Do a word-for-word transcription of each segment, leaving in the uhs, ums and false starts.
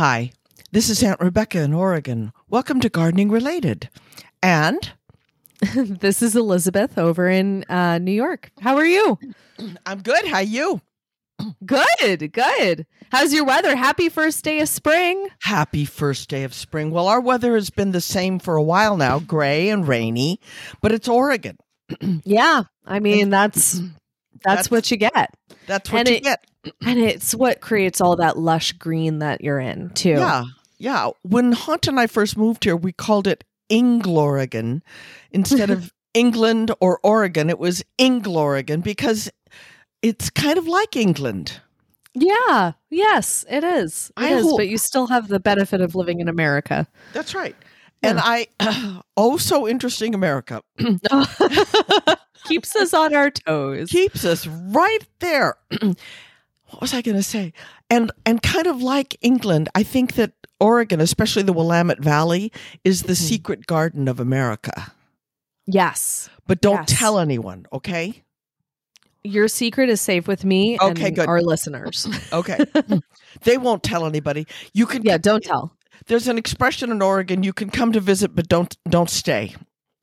Hi, this is Aunt Rebecca in Oregon. Welcome to Gardening Related. And this is Elizabeth over in uh, New York. How are you? I'm good. How are you? Good, good. How's your weather? Happy first day of spring. Happy first day of spring. Well, our weather has been the same for a while now, gray and rainy, but it's Oregon. Yeah, I mean, that's, that's that's what you get. That's what and you it, get. And it's what creates all that lush green that you're in, too. Yeah, yeah. When Hunt and I first moved here, we called it Ingloregon instead of England or Oregon. It was Ingloregon because it's kind of like England. Yeah. Yes, it is. It I is. hope- But you still have the benefit of living in America. That's right. Yeah. And I, oh, so interesting America. Keeps us on our toes. Keeps us right there. What was I going to say? And and kind of like England, I think that Oregon, especially the Willamette Valley, is the Mhm. secret garden of America. Yes. But don't Yes. tell anyone, okay? Your secret is safe with me Okay, and good. our listeners. Okay. They won't tell anybody. You can Yeah, don't tell. There's an expression in Oregon, you can come to visit but don't don't stay.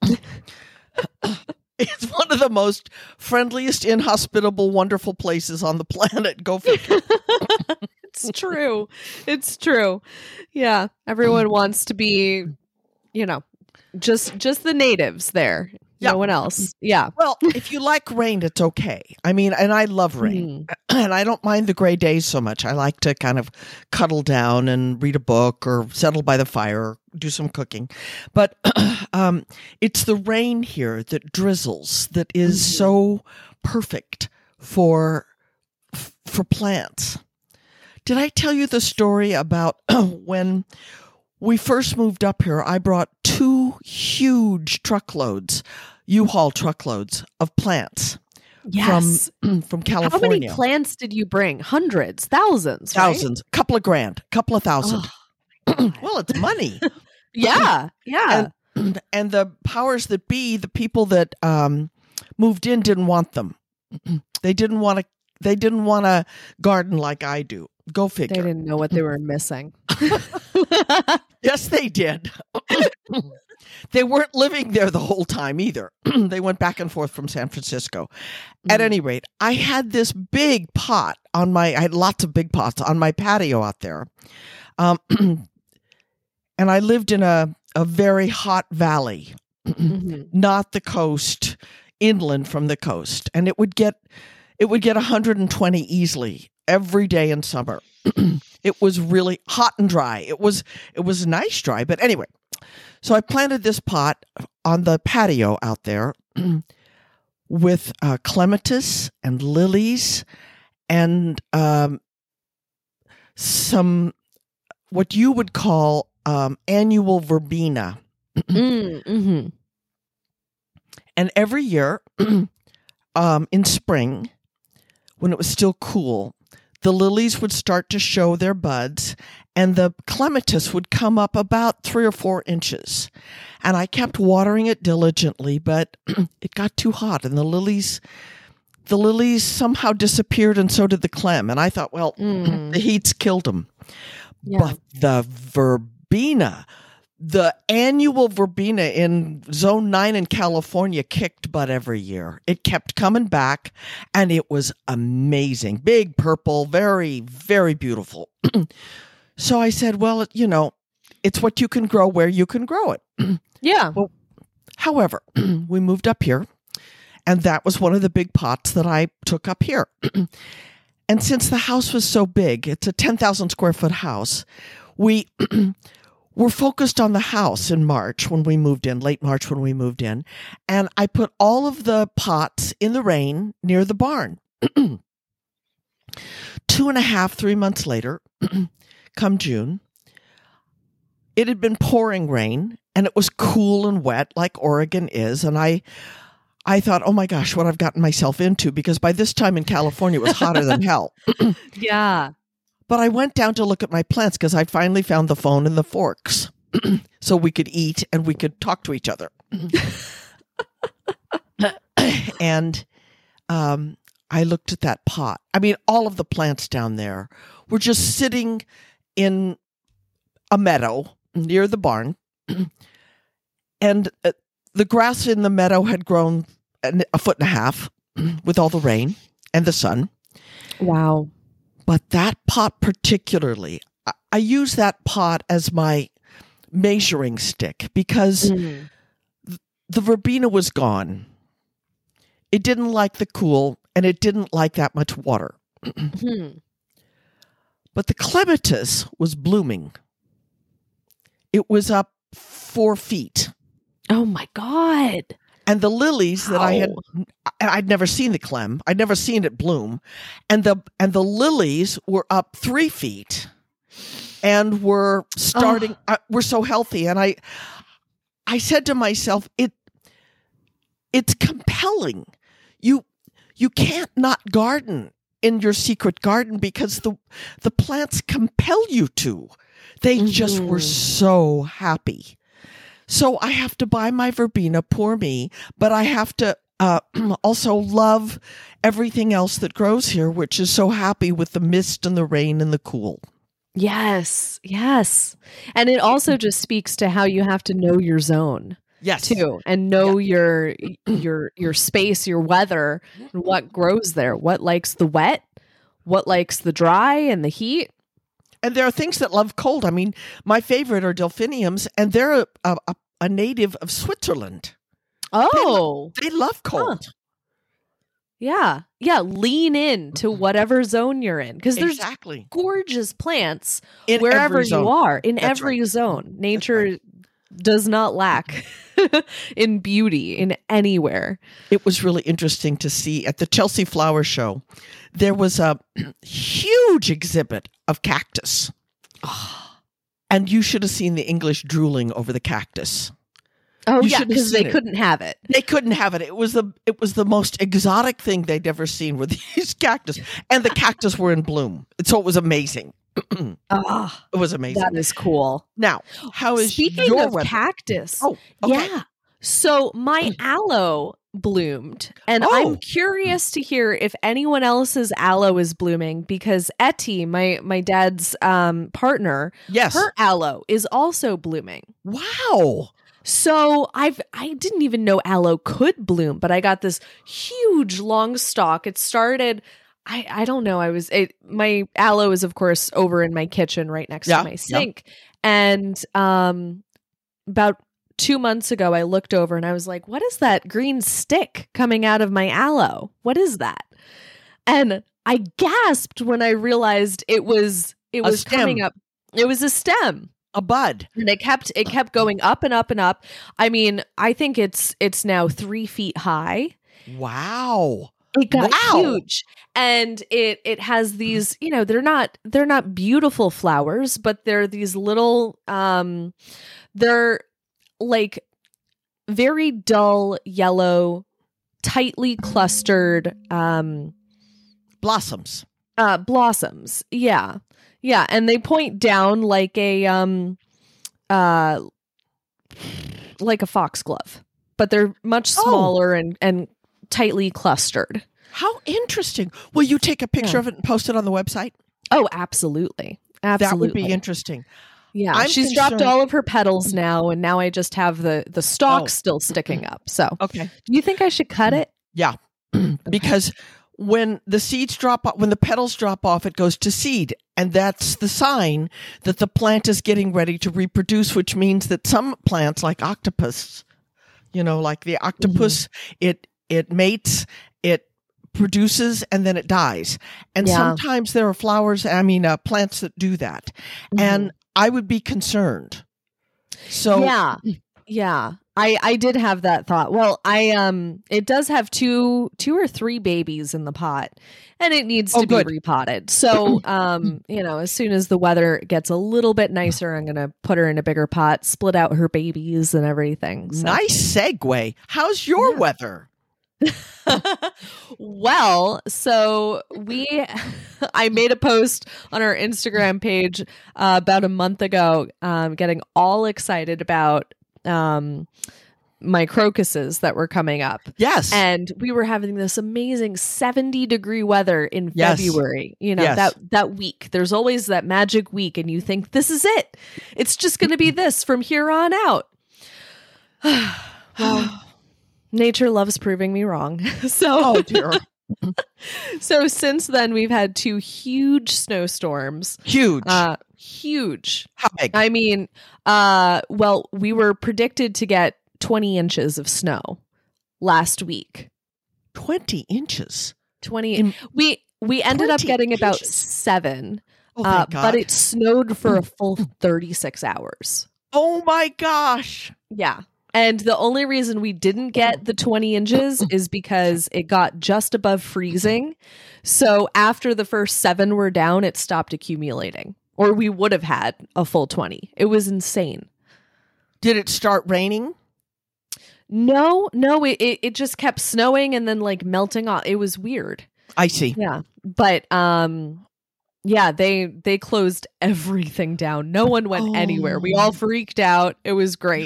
It's one of the most friendliest, inhospitable, wonderful places on the planet. Go figure. It's true. It's true. Yeah. Everyone wants to be, you know, just just the natives there. Yeah. No one else. Yeah. Well, if you like rain, it's okay. I mean, and I love rain. And I don't mind the gray days so much. I like to kind of cuddle down and read a book or settle by the fire or do some cooking. But um, it's the rain here that drizzles that is Mhm. so perfect for for plants. Did I tell you the story about when we first moved up here? I brought two huge truckloads, U-Haul truckloads of plants Yes. from from How California. many plants did you bring? Hundreds, thousands, right? Thousands, couple of grand, couple of thousand. Oh, Well, it's money. yeah. Yeah. and and the powers that be, the people that um, moved in, didn't want them. They didn't want to. They didn't want to garden like I do. Go They figure. didn't know what they were missing. Yes, they did. They weren't living there the whole time either. They went back and forth from San Francisco. At Mm. any rate, I had this big pot on my, I had lots of big pots on my patio out there. Um, and I lived in a, a very hot valley, Mhm. not the coast, inland from the coast. And it would get, it would get one hundred twenty easily every day in summer. It was really hot and dry. It was, it was nice dry, but anyway. So I planted this pot on the patio out there with uh, clematis and lilies and um, some what you would call um, annual verbena. Mm, mhm. And every year um, in spring, when it was still cool, the lilies would start to show their buds and the clematis would come up about three or four inches. And I kept watering it diligently, but it got too hot and the lilies, the lilies somehow disappeared and so did the clem. And I thought, well, Mm. the heat's killed them. Yeah. But the verbena, the annual verbena in Zone nine in California kicked butt every year. It kept coming back, and it was amazing. Big purple, very, very beautiful. So I said, well, you know, it's what you can grow where you can grow it. Yeah. However, we moved up here, and that was one of the big pots that I took up here. And since the house was so big, it's a ten thousand square foot house, we were focused on the house in March when we moved in, late March when we moved in. And I put all of the pots in the rain near the barn. Two and a half, three months later, come June, it had been pouring rain and it was cool and wet like Oregon is. And I I thought, oh my gosh, what I've gotten myself into, because by this time in California, it was hotter than hell. Yeah. But I went down to look at my plants because I finally found the phone and the forks so we could eat and we could talk to each other. And um, I looked at that pot. I mean, all of the plants down there were just sitting in a meadow near the barn, and uh, the grass in the meadow had grown an, a foot and a half with all the rain and the sun. Wow. But that pot particularly, I, I use that pot as my measuring stick because Mm. th- the verbena was gone. It didn't like the cool, and it didn't like that much water. Hmm. But the clematis was blooming. It was up four feet. Oh my God. And the lilies that I had, Wow. I'd never seen the clem. I'd never seen it bloom. And the and the lilies were up three feet and were starting, Oh. uh, were so healthy. And I, I said to myself, it, it's compelling. You, you can't not garden in your secret garden because the, the plants compel you to. They just were Mhm. so happy. So I have to buy my verbena, poor me, but I have to uh, also love everything else that grows here, which is so happy with the mist and the rain and the cool. Yes. Yes. And it also just speaks to how you have to know your zone Yes. too, and know your your your space, your weather, and what grows there. What likes the wet, what likes the dry and the heat. And there are things that love cold. I mean, my favorite are delphiniums, and they're a, a, a native of Switzerland. Oh, They love cold. yeah. Yeah. Lean in to whatever zone you're in, because there's Exactly. gorgeous plants In wherever every zone. you are, in That's every right. zone. Nature right. does not lack in beauty in anywhere. It was really interesting to see at the Chelsea Flower Show. There was a huge exhibit of cactus. And you should have seen the English drooling over the cactus. Oh You yeah, should have because they seen it. couldn't have it. They couldn't have it. It was the it was the most exotic thing they'd ever seen were these cactus. And the cactus were in bloom. So it was amazing. It Ah, was amazing. that is cool. Now, how is Speaking your of weather? cactus, Oh, okay. yeah. So my aloe bloomed, and Oh. I'm curious to hear if anyone else's aloe is blooming, because Etty, my my dad's um, partner, Yes. her aloe is also blooming. Wow. So I've I didn't even know aloe could bloom, but I got this huge long stalk. It started. I, I don't know. I was it, my aloe is of course over in my kitchen right next Yeah, to my yeah. sink, and um, about two months ago I looked over and I was like, "What is that green stick coming out of my aloe? What is that?" And I gasped when I realized it was it A was coming stem. up. It was a stem. A bud. And it kept it kept going up and up and up. I mean, I think it's it's now three feet high. Wow. It got Wow. huge, and it it has these. You know, they're not they're not beautiful flowers, but they're these little. Um, they're like very dull yellow, tightly clustered um, Blossoms. uh, blossoms. Yeah, yeah, and they point down like a um, uh, like a foxglove, but they're much Oh. smaller and and tightly clustered. How interesting. Will you take a picture Yeah. of it and post it on the website? Oh, absolutely, absolutely. That would be interesting. Yeah, I'm she's dropped concerned- all of her petals now, and now I just have the the stalk Oh. still sticking up. So, Okay. do you think I should cut it? Yeah. Because when the seeds drop off, when the petals drop off, it goes to seed. And that's the sign that the plant is getting ready to reproduce, which means that some plants, like octopus, you know, like the octopus, it it mates, it produces, and then it dies. And Yeah. sometimes there are flowers, I mean, uh, plants that do that. And I would be concerned. So yeah, yeah. I I did have that thought. Well, I um, it does have two two or three babies in the pot, and it needs to Oh, be good. repotted. So, um, you know, as soon as the weather gets a little bit nicer, I'm gonna put her in a bigger pot, split out her babies and everything. So. nice segue. How's your Yeah. weather? Well, so we, I made a post on our Instagram page uh, about a month ago, um, getting all excited about um, my crocuses that were coming up. Yes. And we were having this amazing seventy degree weather in Yes. February. You know, Yes. that that week. There's always that magic week and you think this is it. It's just going to be this from here on out. Well, nature loves proving me wrong. So Oh dear. So since then we've had two huge snowstorms. Huge. Uh huge. How big? I mean, uh, well, we were predicted to get twenty inches of snow last week. twenty inches. twenty. In- we we ended up twenty getting about inches. seven, Oh, uh, thank God. but it snowed for a full thirty-six hours. Oh my gosh. Yeah. And the only reason we didn't get the twenty inches is because it got just above freezing. So after the first seven were down, it stopped accumulating. Or we would have had a full twenty. It was insane. Did it start raining? No, no, it, it, it just kept snowing and then like melting off. It was weird. I see. Yeah. But um yeah, they they closed everything down. No one went Oh. anywhere. We all freaked out. It was great.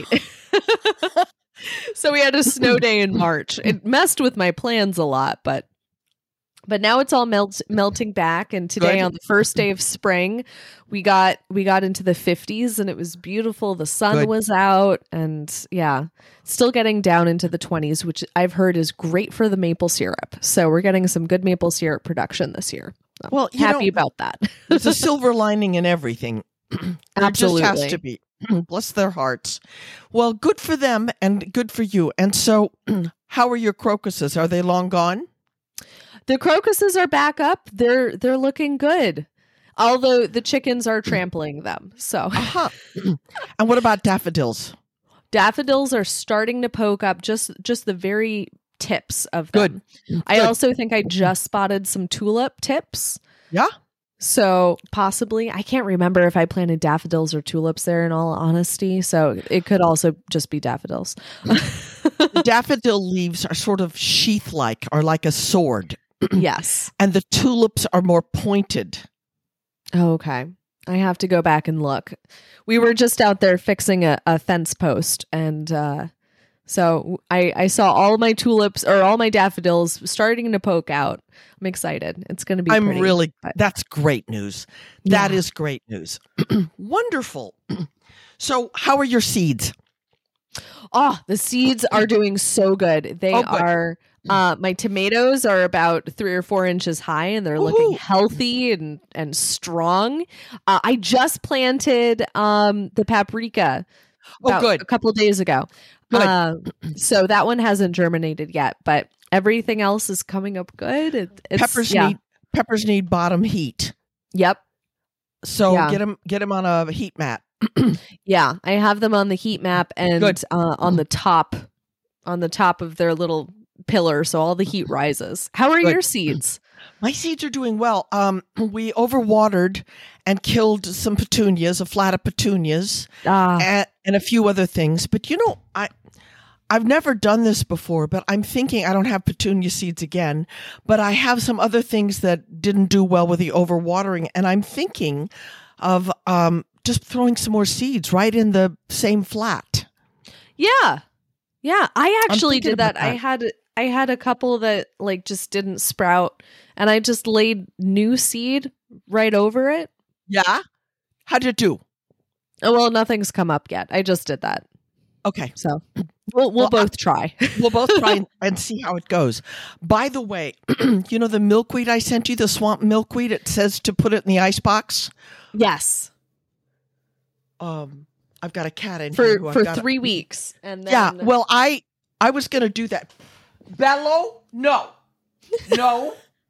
So we had a snow day in March. It messed with my plans a lot, but but now it's all melt, melting back. And today Good. on the first day of spring, we got we got into the fifties and it was beautiful. The sun Good. was out and yeah, still getting down into the twenties, which I've heard is great for the maple syrup. So we're getting some good maple syrup production this year. I'm Well, you happy know, about that. There's a silver lining in everything. There Absolutely. just has to be. Bless their hearts. Well, good for them and good for you. And so, how are your crocuses? Are they long gone? The crocuses are back up. They're they're looking good. Although the chickens are trampling them. So Uh-huh. And what about daffodils? daffodils are starting to poke up just just the very tips of them. Good. I Good. also think I just spotted some tulip tips. Yeah? So possibly, I can't remember if I planted daffodils or tulips there in all honesty. So it could also just be daffodils. The daffodil leaves are sort of sheath-like, or like a sword. Yes. And the tulips are more pointed. Oh, okay. I have to go back and look. We were just out there fixing a, a fence post. And uh, so I, I saw all my tulips or all my daffodils starting to poke out. I'm excited. It's going to be I'm pretty, really, but- that's great news. That Yeah. is great news. Wonderful. So, how are your seeds? Oh, the seeds are doing so good. They Oh, good. are, uh, my tomatoes are about three or four inches high and they're looking Woohoo. healthy and, and strong. Uh, I just planted um, the paprika Oh, about good. a couple of days ago. Good. Uh, so that one hasn't germinated yet, but everything else is coming up good. It, it's, Peppers yeah. need peppers need bottom heat. Yep. So Yeah. get them get them on a heat mat. Yeah. I have them on the heat map and Good. uh, on the top, on the top of their little pillar. So all the heat rises. How are Good. your seeds? My seeds are doing well. Um, we overwatered and killed some petunias, a flat of petunias, Ah, and, and a few other things. But you know, I I've never done this before, but I'm thinking I don't have petunia seeds again, but I have some other things that didn't do well with the overwatering, and I'm thinking of um, just throwing some more seeds right in the same flat. yeah. Yeah. I actually thinking did that. about I that. had, I had a couple that like just didn't sprout and I just laid new seed right over it. Yeah? How'd you do? Oh, well, nothing's come up yet. I just did that. Okay. So we'll, we'll Well, I- both try. We'll both try and, and see how it goes. By the way, you know the milkweed I sent you, the swamp milkweed, it says to put it in the ice box. Yes. Um, I've got a cat in here. For, who I've for gotta- three weeks. And then, Yeah, well, I I was going to do that. Bello? No. No.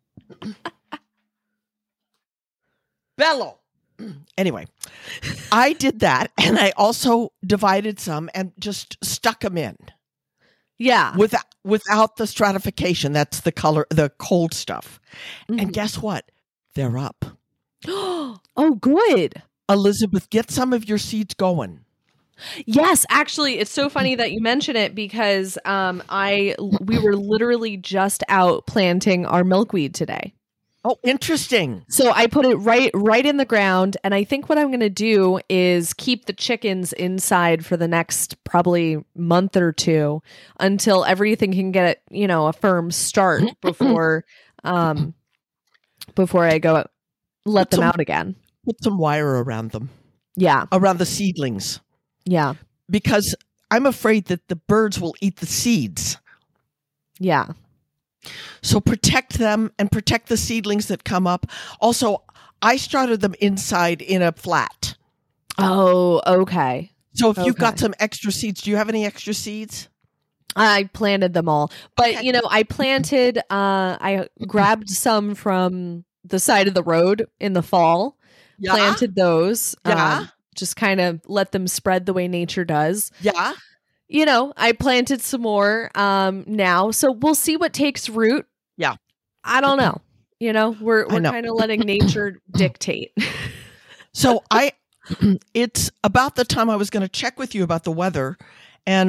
Bello. Anyway, I did that, and I also divided some and just stuck them in yeah. without without the stratification. That's the color, the cold stuff. And Mhm. guess what? They're up. Oh, good. Elizabeth, get some of your seeds going. Yes, actually, it's so funny that you mention it because um, I we were literally just out planting our milkweed today. Oh, interesting. So I put it right right in the ground, and I think what I'm going to do is keep the chickens inside for the next probably month or two until everything can get, you know, a firm start before um before I go let Put them some- out again. Put some wire around them, Yeah. around the seedlings, Yeah. because I'm afraid that the birds will eat the seeds. Yeah. So protect them and protect the seedlings that come up. Also, I started them inside in a flat. Oh, okay. So if you've got Okay. some extra seeds, do you have any extra seeds? I planted them all. But, Okay. you know, I planted, uh, I grabbed some from the side of the road in the fall, Yeah. planted those, Yeah. um, just kind of let them spread the way nature does. Yeah. You know, I planted some more um, now. So we'll see what takes root. Yeah. I don't know. You know, we're, I we're know. kind of letting nature dictate. So I, it's about the time I was going to check with you about the weather, and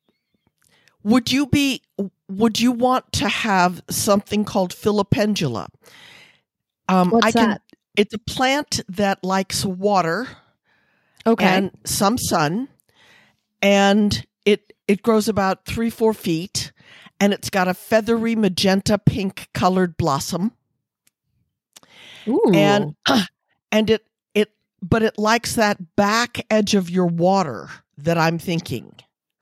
would you be, would you want to have something called Filipendula? Um, What's I can. that? It's a plant that likes water Okay. and some sun, and it it grows about three four feet, and it's got a feathery magenta pink colored blossom. Ooh. and and it it but it likes that back edge of your water that I'm thinking.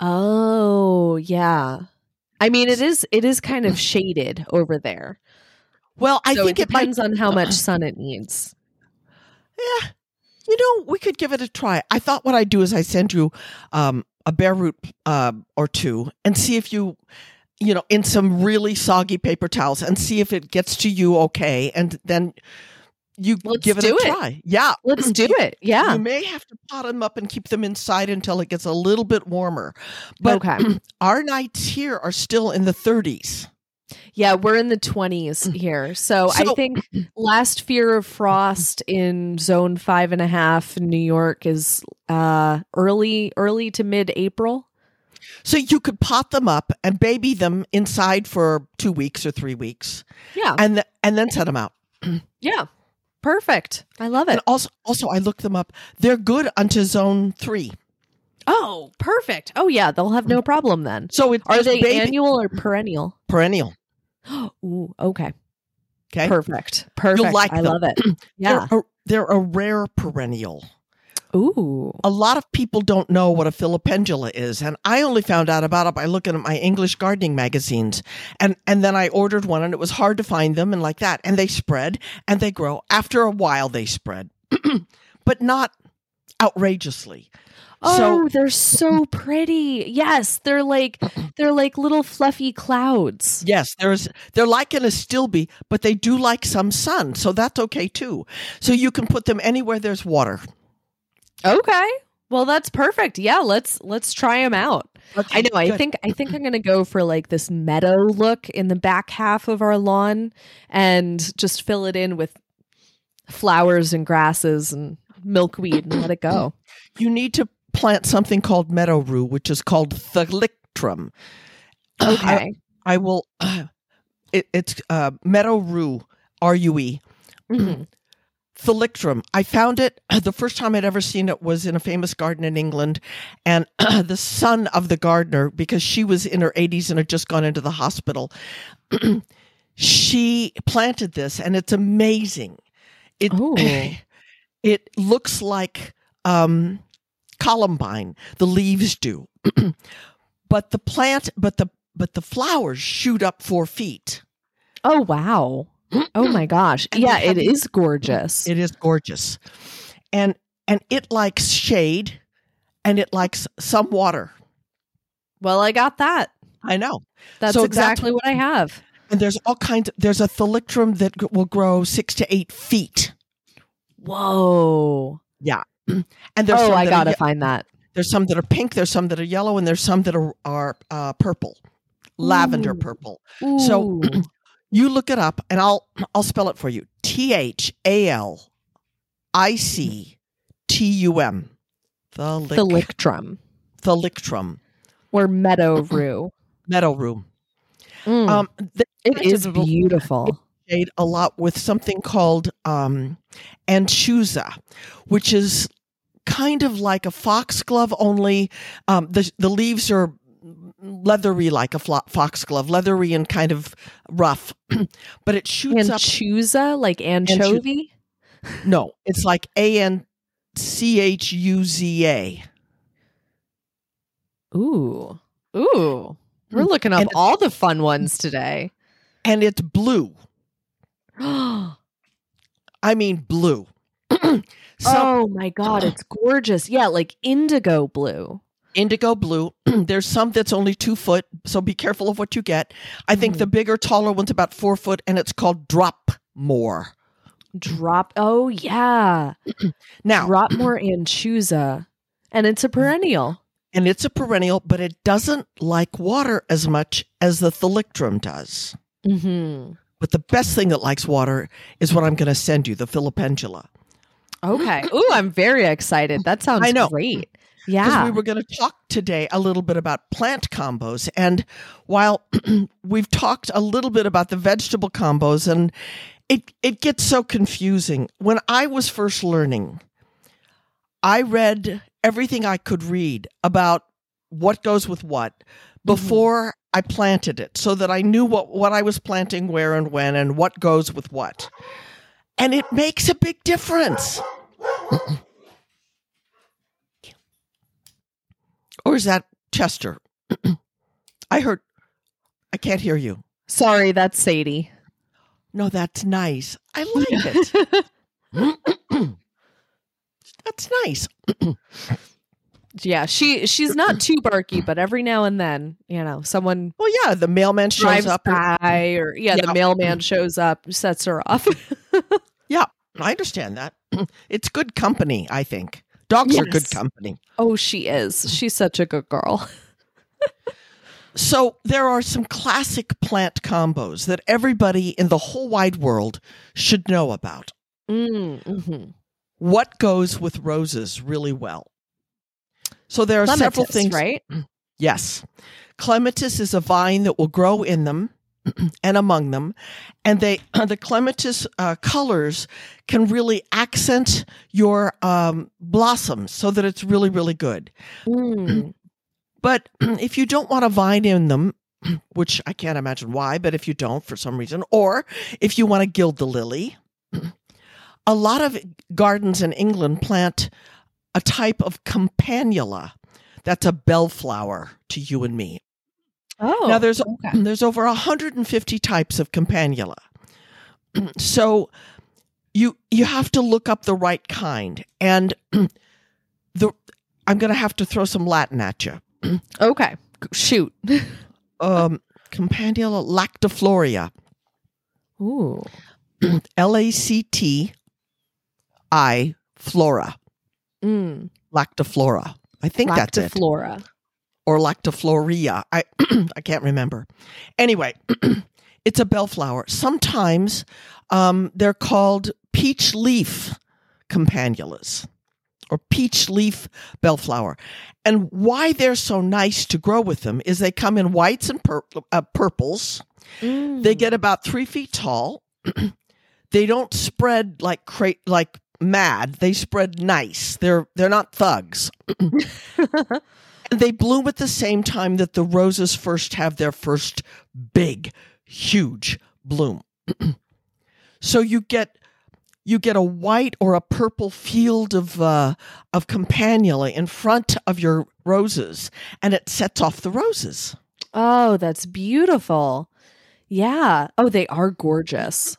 Oh, yeah. I mean, it is it is kind of shaded over there. Well, I so think it it might. depends on how much sun it needs. Yeah, you know, we could give it a try. I thought what I'd do is I send you um, a bare root uh, or two and see if you, you know, in some really soggy paper towels, and see if it gets to you okay, and then you Let's give it do a it. try. Yeah, Let's do it. Yeah. You may have to pot them up and keep them inside until it gets a little bit warmer. But Okay. our nights here are still in the thirties. Yeah, we're in the twenties here. So, I So- think last fear of frost in zone five and a half in New York is uh, early, early to mid April. So you could pot them up and baby them inside for two weeks or three weeks, Yeah. and th- and then set them out. Yeah. Perfect. I love it. And also, also I looked them up. They're good unto zone three. Oh, perfect. Oh, yeah. They'll have no problem then. So it's Are just they baby- annual or perennial? perennial? Ooh, okay. Okay, Perfect. Perfect. like I them. love it. Yeah. They're a, they're a rare perennial. Ooh. A lot of people don't know what a filipendula is, and I only found out about it by looking at my English gardening magazines. And and then I ordered one, and it was hard to find them, and like that. And they spread and they grow. After a while, they spread, but not outrageously. Oh, So they're so pretty. Yes, they're like they're like little fluffy clouds. yes, there's they're like an astilbe, but they do like some sun, so that's okay too. So you can put them anywhere there's water. Okay. Well, that's perfect. Yeah, let's let's try them out. Okay, I know. I good. think I think I'm going to go for like this meadow look in the back half of our lawn and just fill it in with flowers and grasses and milkweed and let it go. You need to plant something called meadow rue, which is called thalictrum. Okay. I will. Uh, it, it's uh, meadow rue, R U E. Mhm. Thalictrum. I found it the first time I'd ever seen it was in a famous garden in England, and the son of the gardener, because she was in her eighties and had just gone into the hospital, she planted this, and it's amazing. It Ooh. it looks like um, columbine. The leaves do, but the plant, but the but the flowers shoot up four feet. Oh, wow. Oh my gosh. And Yeah, they have- it is gorgeous. It is gorgeous, and and it likes shade, and it likes some water. Well, I got that. I know. That's So that's- exactly what I have. And there's all kinds. Of, there's a thalictrum that g- will grow six to eight feet. Whoa. And there's Oh, some I that are gotta ye- find that. There's some that are pink. There's some that are yellow, and there's some that are are uh, purple, lavender Ooh. purple. So Ooh. you look it up, and I'll I'll spell it for you. T H A L I C T U M. Thalic- Thalictrum Thalictrum. or meadow rue. Meadow rue. Mm. Um, th- It that's a is little- beautiful. associate a lot with something called um, anchusa, which is kind of like a foxglove, only um, the the leaves are leathery like a flo- foxglove, leathery and kind of rough, but it shoots up. Anchusa, like anchovy? No, it's like A N C H U Z A. Ooh. Ooh. We're looking up And- all the fun ones today. And it's blue. Oh I mean, blue. So, my God, it's gorgeous. Yeah, like indigo blue. indigo blue. There's some that's only two foot, so be careful of what you get. I think Mhm. the bigger, taller one's about four foot, and it's called drop more. Drop. Oh, yeah. Now, Drop more anchusa. And it's a perennial. and it's a perennial, but it doesn't like water as much as the thalictrum does. Mm-hmm. But the best thing that likes water is what I'm going to send you, the Filipendula. Okay. Ooh, I'm very excited. That sounds I know. great. Because Yeah. we were going to talk today a little bit about plant combos. And while we've talked a little bit about the vegetable combos, and it, it gets so confusing. When I was first learning, I read everything I could read about what goes with what before I planted it, so that I knew what, what I was planting where and when and what goes with what. And it makes a big difference. Or is that Chester? I heard, I can't hear you. Sorry, that's Sadie. No, that's nice. I like it. That's nice. Yeah, she she's not too barky, but every now and then, you know, someone Well, yeah, the mailman shows drives up. by, or yeah, Yeah. the mailman shows up, sets her off. Yeah, I understand that. It's good company, I think. Dogs are good Yes. company. Oh, she is. She's such a good girl. So there are some classic plant combos that everybody in the whole wide world should know about. Mm, mhm. What goes with roses really well? So there are several Clematis, things. right? Yes. Clematis is a vine that will grow in them and among them. And they the clematis uh, colors can really accent your um, blossoms so that it's really, really good. Mm. But if you don't want a vine in them, which I can't imagine why, but if you don't for some reason, or if you want to gild the lily, a lot of gardens in England plant a type of campanula. That's a bellflower to you and me. Oh, Now there's okay. there's over one hundred fifty types of campanula. So you you have to look up the right kind. And the I'm going to have to throw some Latin at you. Okay. Shoot. Um, Campanula lactifloria. Ooh. L A C T I flora. Mm. Lactiflora. I think that's it. Lactiflora. Or lactifloria. I I can't remember. Anyway, it's a bellflower. Sometimes um, they're called peach leaf campanulas or peach leaf bellflower. And why they're so nice to grow with them is they come in whites and pur- uh, purples. Mm. They get about three feet tall. They don't spread like cra- like mad. They spread nice. They're they're not thugs. And they bloom at the same time that the roses first have their first big, huge bloom. So you get you get a white or a purple field of uh, of campanula in front of your roses, and it sets off the roses. Oh, that's beautiful. Yeah. Oh, they are gorgeous.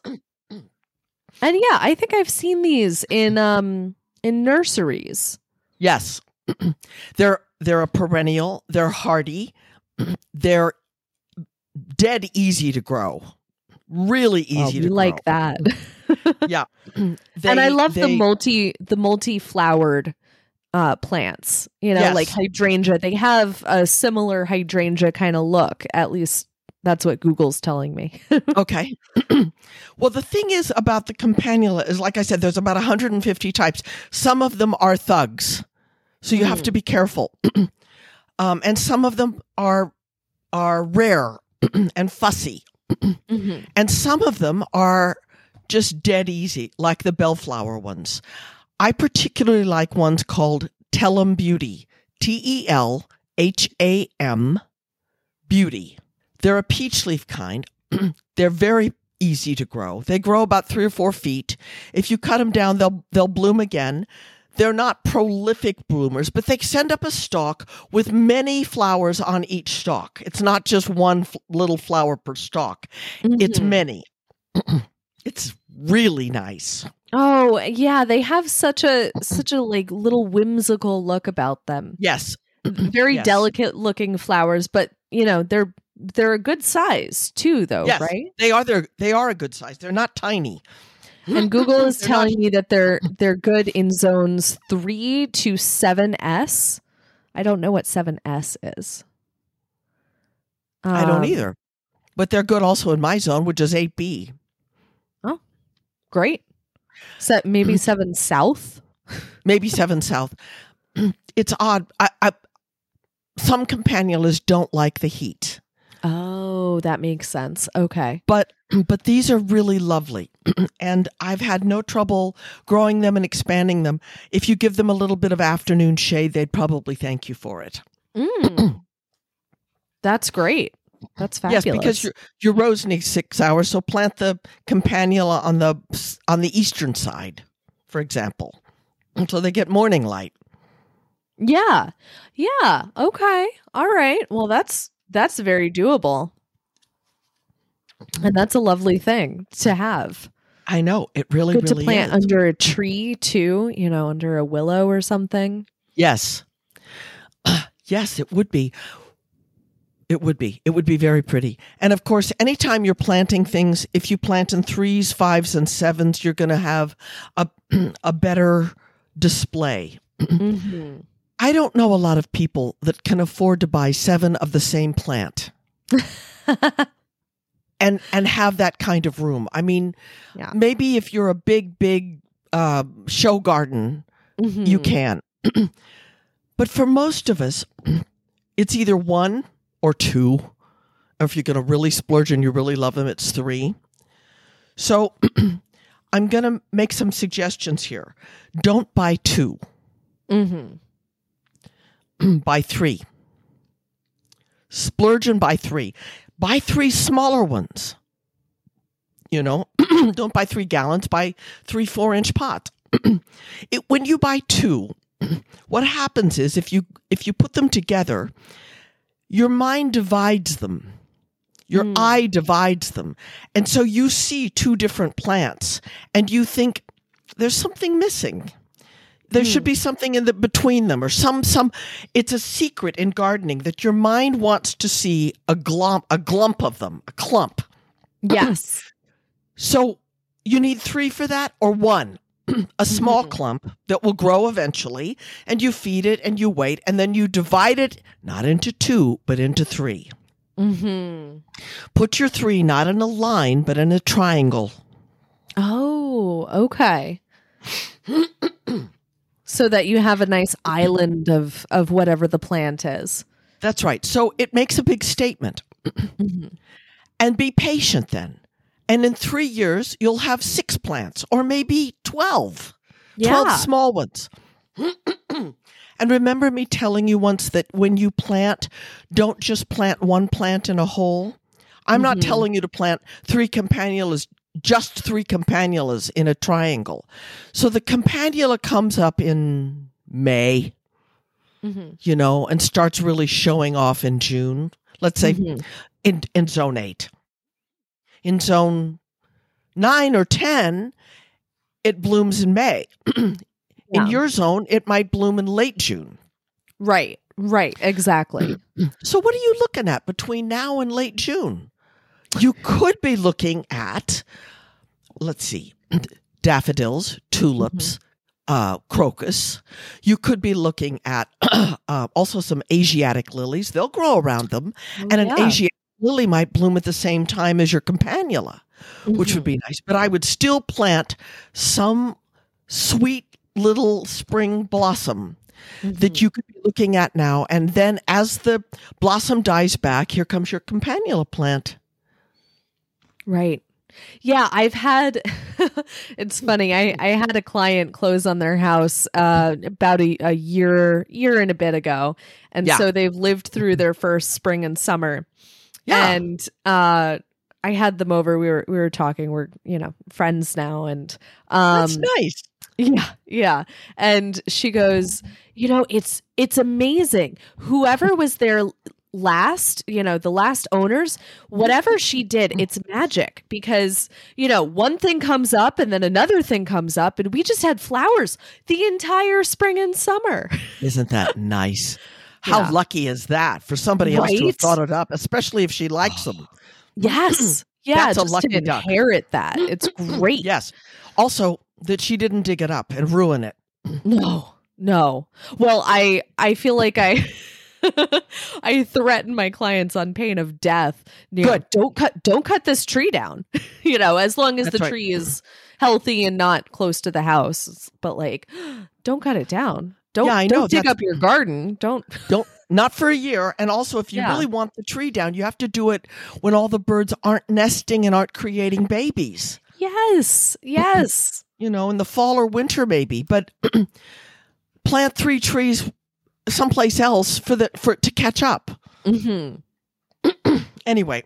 And yeah, I think I've seen these in um in nurseries. Yes, they're they're a perennial. They're hardy. They're dead easy to grow. Really Oh, easy we to like grow. that. Yeah, and They- I love the they- multi the multi-flowered uh plants. You know, Yes. like hydrangea. They have a similar hydrangea kind of look. At least that's what Google's telling me. Okay. Well, the thing is about the campanula is, like I said, there's about one hundred fifty types. Some of them are thugs, so you have Mm. to be careful. um, and some of them are are rare and fussy. Mhm. And some of them are just dead easy, like the bellflower ones. I particularly like ones called Telham Beauty, T E L H A M Beauty. They're a peach leaf kind. They're very easy to grow. They grow about three or four feet. If you cut them down, they'll they'll bloom again. They're not prolific bloomers, but they send up a stalk with many flowers on each stalk. It's not just one f- little flower per stalk. It's Mhm. many. It's really nice. Oh, yeah, they have such a such a like little whimsical look about them. Yes. Very Yes. delicate looking flowers, but you know, they're they're a good size too though, Yes. right? They are they're, they are a good size. They're not tiny. And Google is They're not- telling me that they're they're good in zones three to seven S. I don't know what seven S is. I don't Um, either. But they're good also in my zone, which is eight B. Great. So maybe seven South. Maybe seven South. It's odd. I, I, some campanulas don't like the heat, Oh, that makes sense. Okay. but but these are really lovely, and I've had no trouble growing them and expanding them. If you give them a little bit of afternoon shade, they'd probably thank you for it. Mm. That's great. That's fabulous. Yes, because your your rose needs six hours, so plant the campanula on the on the eastern side, for example, until they get morning light. Yeah. Yeah. Okay. All right. Well, that's that's very doable. And that's a lovely thing to have. I know it really, Good to really plant is. under a tree too, you know, under a willow or something. Yes, yes, it would be. It would be. It would be very pretty. And of course, anytime you're planting things, if you plant in threes, fives, and sevens, you're going to have a a better display. Mm-hmm. I don't know a lot of people that can afford to buy seven of the same plant and and have that kind of room. I mean, Yeah. maybe if you're a big, big uh, show garden, Mm-hmm. you can. But for most of us, it's either one or two. Or if you're going to really splurge and you really love them, it's three. So I'm going to make some suggestions here. Don't buy two. Mm-hmm. Buy three. Splurge and buy three. Buy three smaller ones. You know, don't buy three gallons, buy three four-inch pots. It, when you buy two, what happens is if you if you put them together, your mind divides them. Your Mm. eye divides them. And so you see two different plants and you think there's something missing. There should be something in the between them or some some it's a secret in gardening that your mind wants to see a glump a glump of them, a clump. Yes. So you need three for that or one, a small Mhm. clump that will grow eventually, and you feed it and you wait, and then you divide it not into two, but into three. Mm-hmm. Put your three not in a line, but in a triangle. Oh, okay. So that you have a nice island of of whatever the plant is. That's right. So it makes a big statement. Mhm. And be patient then. And in three years, you'll have six plants or maybe twelve. twelve Yeah. small ones. And remember me telling you once that when you plant, don't just plant one plant in a hole. I'm not Mhm. telling you to plant three campanulas, just three campanulas in a triangle. So the campanula comes up in May, Mhm. you know, and starts really showing off in June. Let's say Mhm. in, in zone eight. In zone nine or ten, it blooms in May. Yeah. In your zone, it might bloom in late June. Right. Right. Exactly. So what are you looking at between now and late June? You could be looking at, let's see, daffodils, tulips, uh, crocus. You could be looking at uh, also some Asiatic lilies. They'll grow around them. Oh, And an yeah. Asiatic lily might bloom at the same time as your campanula, which would be nice. But I would still plant some sweet little spring blossom Mhm. that you could be looking at now. And then as the blossom dies back, here comes your campanula plant. Right. Yeah, I've had, it's funny. I, I had a client close on their house uh, about a, a year, year and a bit ago. And Yeah. so they've lived through their first spring and summer. Yeah. And uh, I had them over. We were, we were talking. We're, you know, friends now. And um, That's nice. yeah, yeah. And she goes, you know, it's, it's amazing. Whoever was there last, you know, the last owners, whatever she did, it's magic because, you know, one thing comes up and then another thing comes up and we just had flowers the entire spring and summer. Isn't that nice? How Yeah. lucky is that for somebody else to have Right? thought it up, especially if she likes them? Yes. Yeah. That's a just lucky to duck. inherit that. It's great. Yes. Also, that she didn't dig it up and ruin it. No, no. Well, I, I feel like I, I threaten my clients on pain of death. You know, Good. don't cut, don't cut this tree down, you know, as long as That's the right. tree is healthy and not close to the house, but like, don't cut it down. Don't, Yeah, I know. don't dig That's- up your garden. Don't. Don't not for a year. And also, if you Yeah. really want the tree down, you have to do it when all the birds aren't nesting and aren't creating babies. Yes. Yes. You know, in the fall or winter, maybe. But plant three trees someplace else for the for it to catch up. Mm-hmm. Anyway,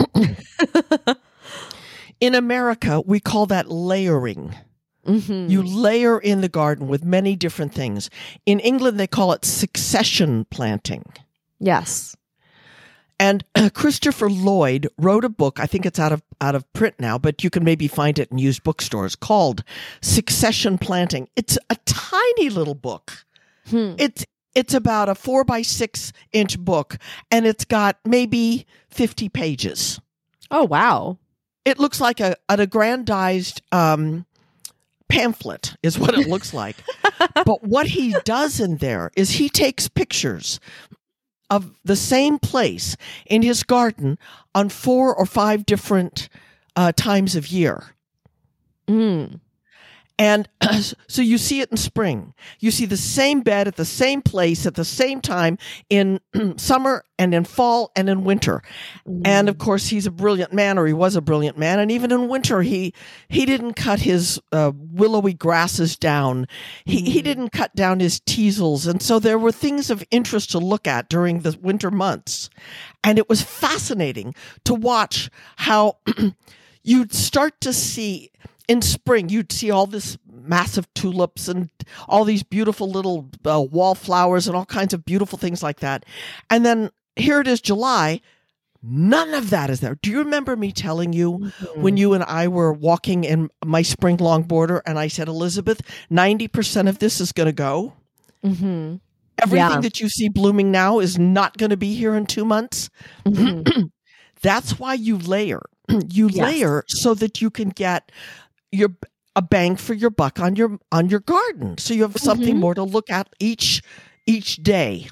in America, we call that layering. Mm-hmm. You layer in the garden with many different things. In England, they call it succession planting. Yes. And uh, Christopher Lloyd wrote a book. I think it's out of out of print now, but you can maybe find it in used bookstores, called Succession Planting. It's a tiny little book. Hmm. It's it's about a four by six inch book, and it's got maybe fifty pages. Oh, wow. It looks like a an aggrandized um, pamphlet, is what it looks like. But what he does in there is he takes pictures of the same place in his garden on four or five different uh, times of year. Mm. And uh, so you see it in spring. You see the same bed at the same place at the same time in summer and in fall and in winter. Mm. And of course, he's a brilliant man, or he was a brilliant man. And even in winter, he he didn't cut his uh, willowy grasses down. He he didn't cut down his teasels. And so there were things of interest to look at during the winter months. And it was fascinating to watch how you'd start to see in spring, you'd see all this massive tulips and all these beautiful little uh, wallflowers and all kinds of beautiful things like that. And then here it is, July. None of that is there. Do you remember me telling you Mm-hmm. when you and I were walking in my spring long border and I said, Elizabeth, ninety percent of this is going to go? Mm-hmm. Everything Yeah. that you see blooming now is not going to be here in two months. Mm-hmm. That's why you layer. You Yes. layer so that you can get your a bang for your buck on your on your garden. So you have something Mhm. more to look at each each day.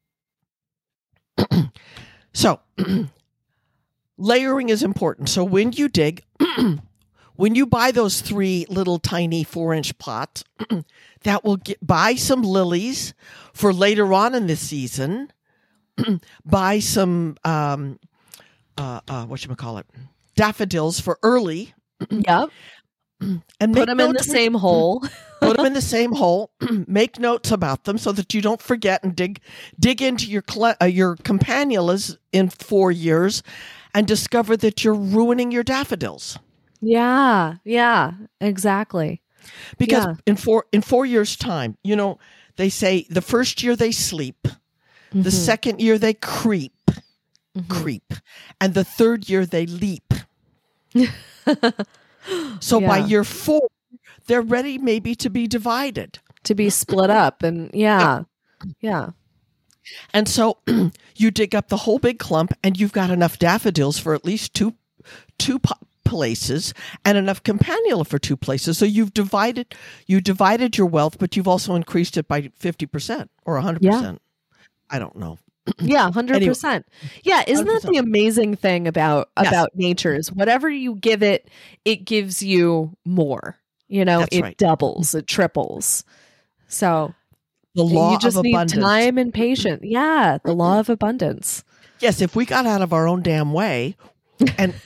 So layering is important. So when you dig, when you buy those three little tiny four inch pots, that will get, buy some lilies for later on in the season. Buy some um, uh, uh, whatchamacallit, daffodils for early, Yep. and Put make them in the notes- same hole. Put them in the same hole. Make notes about them so that you don't forget, and dig dig into your cle- uh, your campanulas in four years, and discover that you're ruining your daffodils. Yeah. Yeah. Exactly. Because Yeah. in four in four years' time, you know, they say the first year they sleep, the Mhm. second year they creep, Mhm. creep, and the third year they leap. So by Yeah. year four, they're ready maybe to be divided. To be split up. And yeah. Yeah. And so you dig up the whole big clump, and you've got enough daffodils for at least two two po- places, and enough campanula for two places. So you've divided you divided your wealth, but you've also increased it by fifty percent or one hundred percent. I don't know. Yeah, one hundred percent. Yeah, isn't that the amazing thing about Yes. about nature is whatever you give it, it gives you more. You know, That's it right. doubles, it triples. So The law you just of need abundance. time and patience. Yeah, the law of abundance. Yes, if we got out of our own damn way and and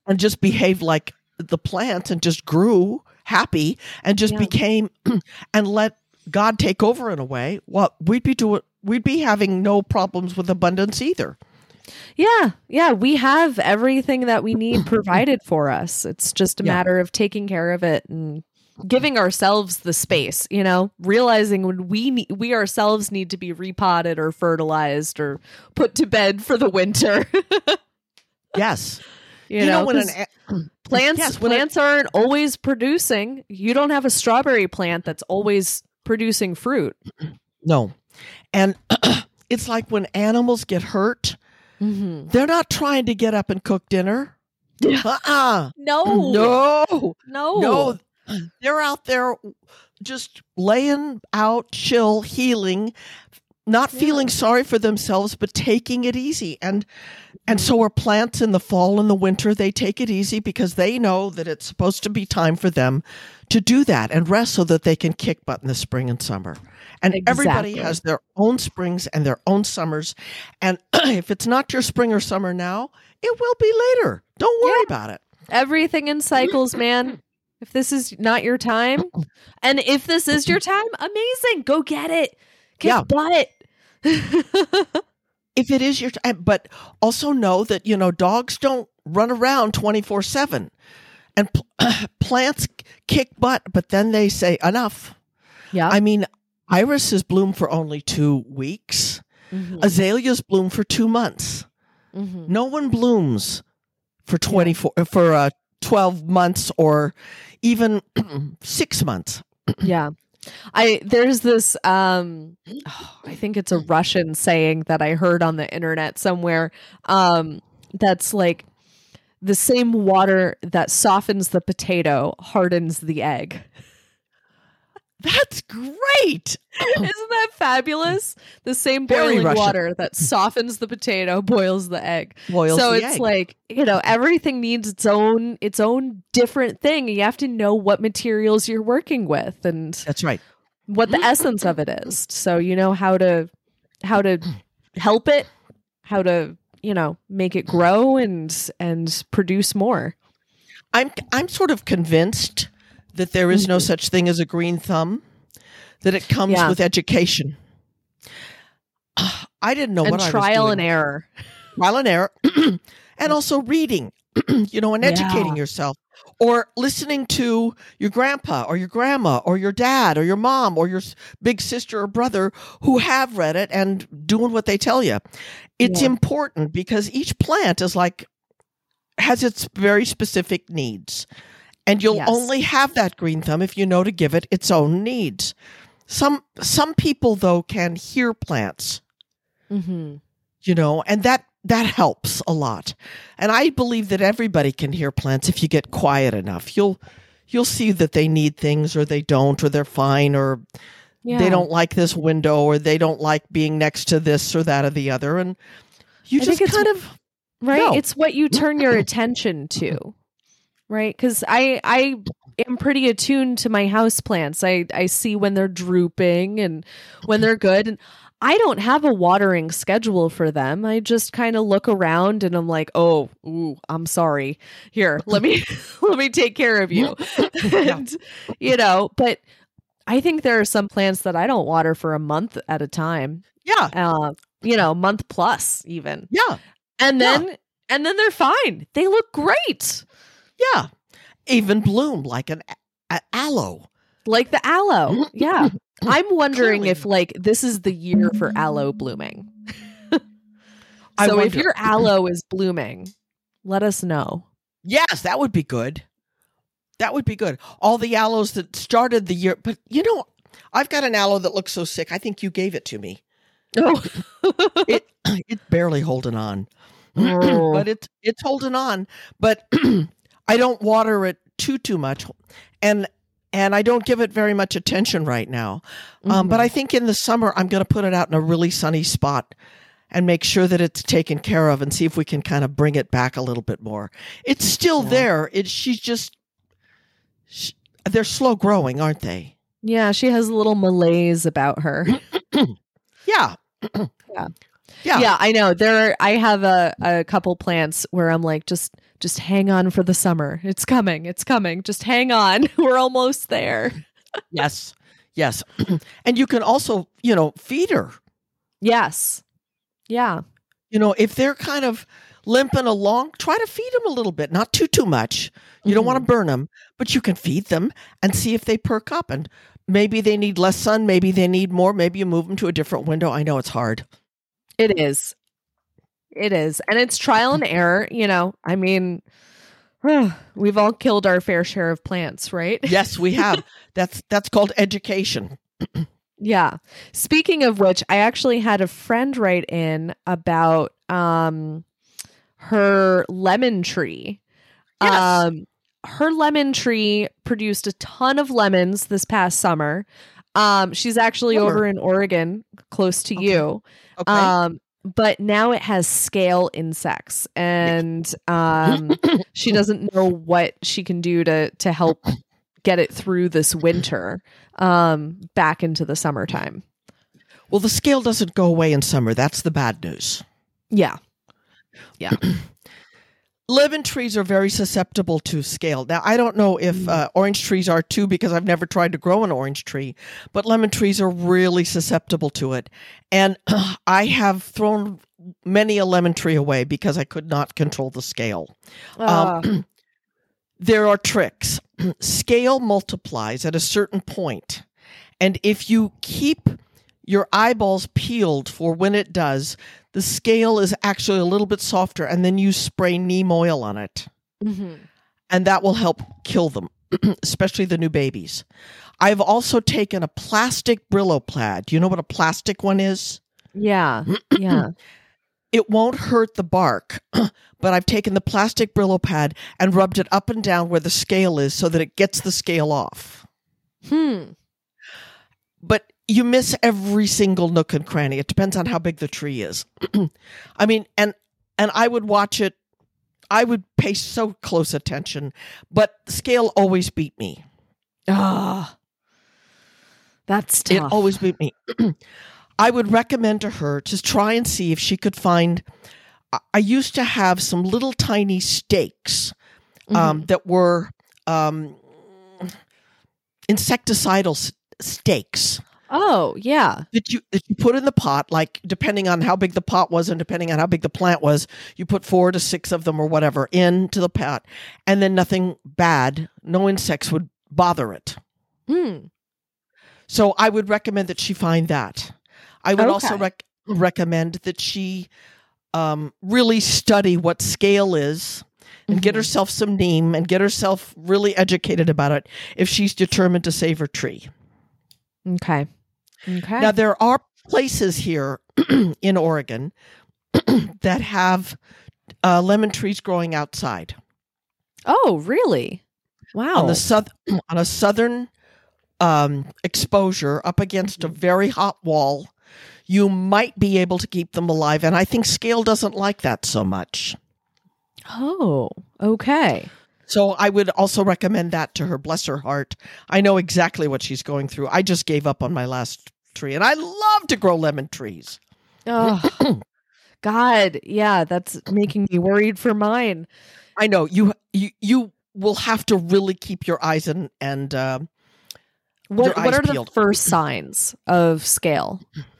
and just behaved like the plant and just grew happy and just Yeah. became and let God take over in a way, well, we'd be doing we'd be having no problems with abundance either. Yeah. Yeah. We have everything that we need provided for us. It's just a Yeah. matter of taking care of it and giving ourselves the space, you know, realizing when we need, we ourselves need to be repotted or fertilized or put to bed for the winter. Yes. you, You know, know, when an 'cause a- plants yes, when a- plants aren't always producing. You don't have a strawberry plant that's always producing fruit. no. And it's like when animals get hurt, Mm-hmm. they're not trying to get up and cook dinner. Uh-uh. No, No. no, No. They're out there just laying out, chill, healing, not Yeah. feeling sorry for themselves, but taking it easy. And and so are plants in the fall and the winter. They take it easy because they know that it's supposed to be time for them to do that and rest so that they can kick butt in the spring and summer. And everybody Exactly. has their own springs and their own summers. And if it's not your spring or summer now, it will be later. Don't worry Yeah. about it. Everything in cycles, man. If this is not your time, and if this is your time, amazing. Go get it. Kick Yeah. butt. If it is your time, but also know that, you know, dogs don't run around twenty-four seven and pl- plants kick butt, but then they say enough. Yeah. I mean, irises bloom for only two weeks. Mhm. Azaleas bloom for two months. Mhm. No one blooms for twenty-four, for uh, twelve months or even six months. Yeah. I there's this um oh, I think it's a Russian saying that I heard on the internet somewhere um that's like the same water that softens the potato hardens the egg. That's great. Isn't that fabulous? The same Very boiling Russian. water that softens the potato boils the egg. Boils so the it's egg. like, you know, everything needs its own its own different thing. You have to know what materials you're working with and That's right. what the essence of it is. So you know how to how to help it, how to, you know, make it grow and and produce more. I'm I'm sort of convinced that there is no such thing as a green thumb, that it comes Yeah. with education. I didn't know and what I was trial doing. and error. Trial and error, and also reading, you know, and educating Yeah. yourself, or listening to your grandpa or your grandma or your dad or your mom or your s- big sister or brother who have read it and doing what they tell you. It's Yeah. important because each plant is like has its very specific needs. And you'll Yes. only have that green thumb if you know to give it its own needs. Some some people though can hear plants, Mm-hmm. you know, and that that helps a lot. And I believe that everybody can hear plants if you get quiet enough. You'll you'll see that they need things or they don't or they're fine or Yeah. they don't like this window or they don't like being next to this or that or the other. And you I just think it's- kind of Right? No. It's what you turn your attention to. Right? Because I I am pretty attuned to my house plants. I, I see when they're drooping and when they're good. And I don't have a watering schedule for them. I just kind of look around and I'm like, oh, ooh, I'm sorry. Here, let me let me take care of you. and you know, but I think there are some plants that I don't water for a month at a time. yeah, Uh, you know, month plus even. yeah. And Yeah. then and then they're fine. They look great. Yeah. Even bloom like an a- a- aloe. Like the aloe. Yeah. I'm wondering Clearly. if like this is the year for aloe blooming. I so if wonder. your aloe is blooming, let us know. Yes, that would be good. That would be good. All the aloes that started the year, but you know, I've got an aloe that looks so sick. I think you gave it to me. Oh. It it's barely holding on. Oh. But it's it's holding on. But I don't water it too too much. And and I don't give it very much attention right now. Um, but I think in the summer I'm going to put it out in a really sunny spot and make sure that it's taken care of and see if we can kind of bring it back a little bit more. It's still Yeah. there. It she's just she, they're slow growing, aren't they? Yeah, she has a little malaise about her. Yeah. Yeah. Yeah. Yeah, I know. There are, I have a, a couple plants where I'm like, just just hang on for the summer. It's coming. It's coming. Just hang on. We're almost there. Yes. Yes. And you can also, you know, feed her. Yes. Yeah. You know, if they're kind of limping along, try to feed them a little bit, not too, too much. You don't Mhm. want to burn them, but you can feed them and see if they perk up. And maybe they need less sun. Maybe they need more. Maybe you move them to a different window. I know it's hard. It is. It is. And it's trial and error. You know, I mean, we've all killed our fair share of plants, right? Yes, we have. That's that's called education. Yeah. Speaking of which, I actually had a friend write in about um her lemon tree. Yes. Um her lemon tree produced a ton of lemons this past summer. Um she's actually Bummer. over in Oregon, close to Okay. you. Okay. Um but now it has scale insects, and um she doesn't know what she can do to to help get it through this winter um back into the summertime. Well, the scale doesn't go away in summer. That's the bad news. Yeah. Yeah. Lemon trees are very susceptible to scale. Now, I don't know if uh, orange trees are too, because I've never tried to grow an orange tree, but lemon trees are really susceptible to it. And uh, I have thrown many a lemon tree away because I could not control the scale. Uh, Um, there are tricks. Scale multiplies at a certain point, and if you keep your eyeballs peeled for when it does, the scale is actually a little bit softer, and then you spray neem oil on it, mhm. and that will help kill them, especially the new babies. I've also taken a plastic Brillo pad. Do you know what a plastic one is? Yeah. Yeah. It won't hurt the bark, but I've taken the plastic Brillo pad and rubbed it up and down where the scale is so that it gets the scale off. Hmm. But you miss every single nook and cranny. It depends on how big the tree is. I mean, and and I would watch it. I would pay so close attention, but scale always beat me. Ah. That's tough. It always beat me. I would recommend to her to try and see if she could find. I used to have some little tiny stakes um, Mhm. that were um, insecticidal s- stakes Oh, yeah. that you that you put in the pot. Like, depending on how big the pot was and depending on how big the plant was, you put four to six of them or whatever into the pot, and then nothing bad, no insects would bother it. Hmm. So I would recommend that she find that. I would also Okay. rec- recommend that she um, really study what scale is and get Mhm. herself some neem and get herself really educated about it if she's determined to save her tree. Okay. Okay. Now, there are places here in Oregon that have uh, lemon trees growing outside. Oh, really? Wow. On the south, on a southern um, exposure up against a very hot wall, you might be able to keep them alive. And I think scale doesn't like that so much. Oh, okay. So I would also recommend that to her. Bless her heart. I know exactly what she's going through. I just gave up on my last tree, and I love to grow lemon trees. Oh, God. Yeah, that's making me worried for mine. I know you. You you will have to really keep your eyes and and uh, What your What eyes are the peeled. first signs of scale?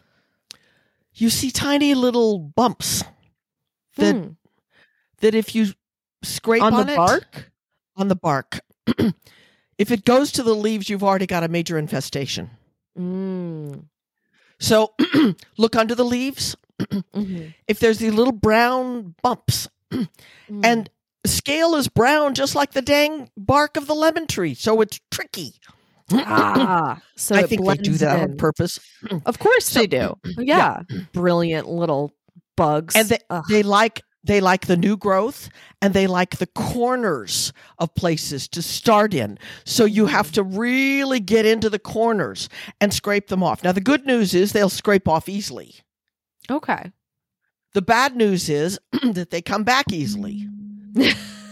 You see tiny little bumps that Hmm. that if you scrape On on, the it bark? on the bark, if it goes to the leaves, you've already got a major infestation. Mm. So look under the leaves. Mhm. If there's these little brown bumps, Mm. and scale is brown just like the dang bark of the lemon tree, so it's tricky. Ah, so I it think they do blends that on in. purpose. Of course So- they do. Yeah. Brilliant little bugs. And they, Ugh. they like they like the new growth, and they like the corners of places to start in. So you have to really get into the corners and scrape them off. Now, the good news is they'll scrape off easily. Okay. The bad news is that they come back easily.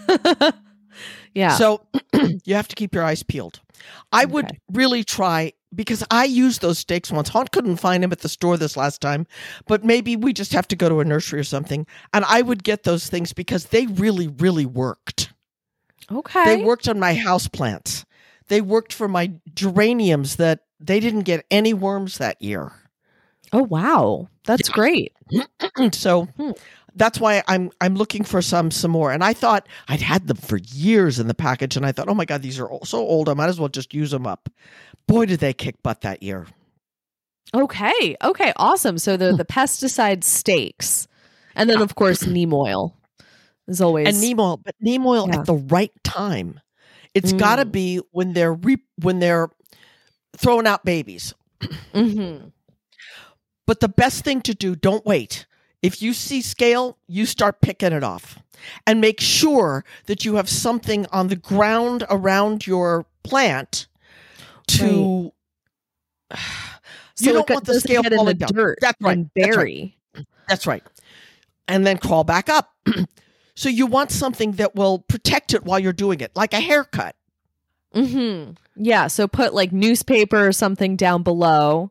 Yeah. So you have to keep your eyes peeled. I would Okay. really try because I used those stakes once. Haunt couldn't find them at the store this last time, but maybe we just have to go to a nursery or something. And I would get those things because they really, really worked. Okay. They worked on my houseplants. They worked for my geraniums that they didn't get any worms that year. Oh, wow. That's great. So that's why I'm I'm looking for some some more. And I thought I'd had them for years in the package, and I thought, oh my God, these are so old. I might as well just use them up. Boy, did they kick butt that year. Okay. Okay. Awesome. So the, the pesticide stakes. And then, of course, neem oil is always. And neem oil, but neem oil Yeah. at the right time. It's Mm. got to be when they're re- when they're throwing out babies. Mm-hmm. But the best thing to do, don't wait. If you see scale, you start picking it off. And make sure that you have something on the ground around your plant to... So You it don't got- want the doesn't scale get in the falling down. dirt That's right. and That's right. bury. That's right. And then crawl back up. So you want something that will protect it while you're doing it, like a haircut. Mm-hmm. Yeah. So put like newspaper or something down below.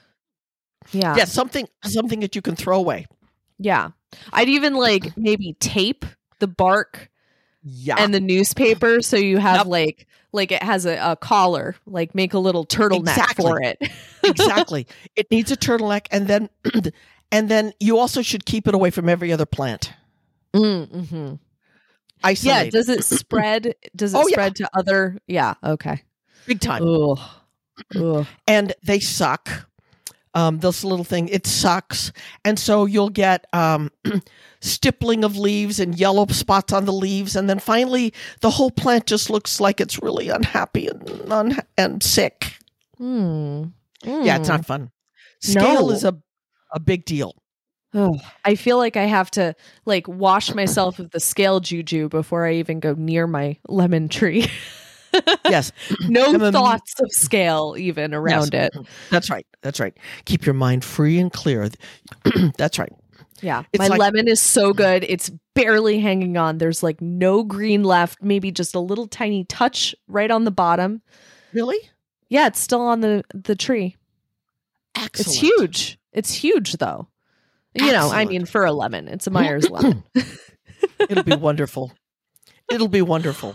Yeah. Yeah, something something that you can throw away. Yeah. I'd even like maybe tape the bark Yeah. and the newspaper so you have Yep. like like it has a, a collar, like make a little turtleneck Exactly. for it. Exactly. It needs a turtleneck, and then and then you also should keep it away from every other plant. Mm-hmm. Isolate. Yeah. Does it spread? Does it Oh, yeah. spread to other? Yeah. Okay. Big time. Ugh. Ugh. And they suck. Um, this little thing, it sucks. And so you'll get um, stippling of leaves and yellow spots on the leaves. And then finally, the whole plant just looks like it's really unhappy and un- and sick. Mm. Yeah, it's not fun. Scale No. is a, a big deal. Ugh. I feel like I have to like wash myself of the scale juju before I even go near my lemon tree. Yes. No I'm a- thoughts of scale even around Yes. it. That's right. That's right. Keep your mind free and clear. That's right. Yeah. It's My like- lemon is so good. It's barely hanging on. There's like no green left, maybe just a little tiny touch right on the bottom. Really? Yeah, it's still on the the tree. Excellent. It's huge. It's huge though. You know, I Excellent. mean for a lemon. It's a Myers lemon. It'll be wonderful. It'll be wonderful.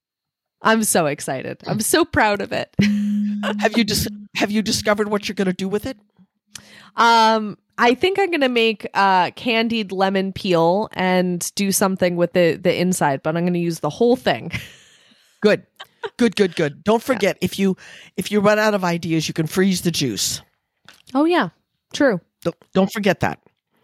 I'm so excited. I'm so proud of it. Have you just have you discovered what you're going to do with it? Um, I think I'm gonna make uh candied lemon peel and do something with the the inside, but I'm gonna use the whole thing. Good. Good, good, good. Don't forget if you if you run out of ideas, you can freeze the juice. Oh yeah, true. Don't, don't forget that.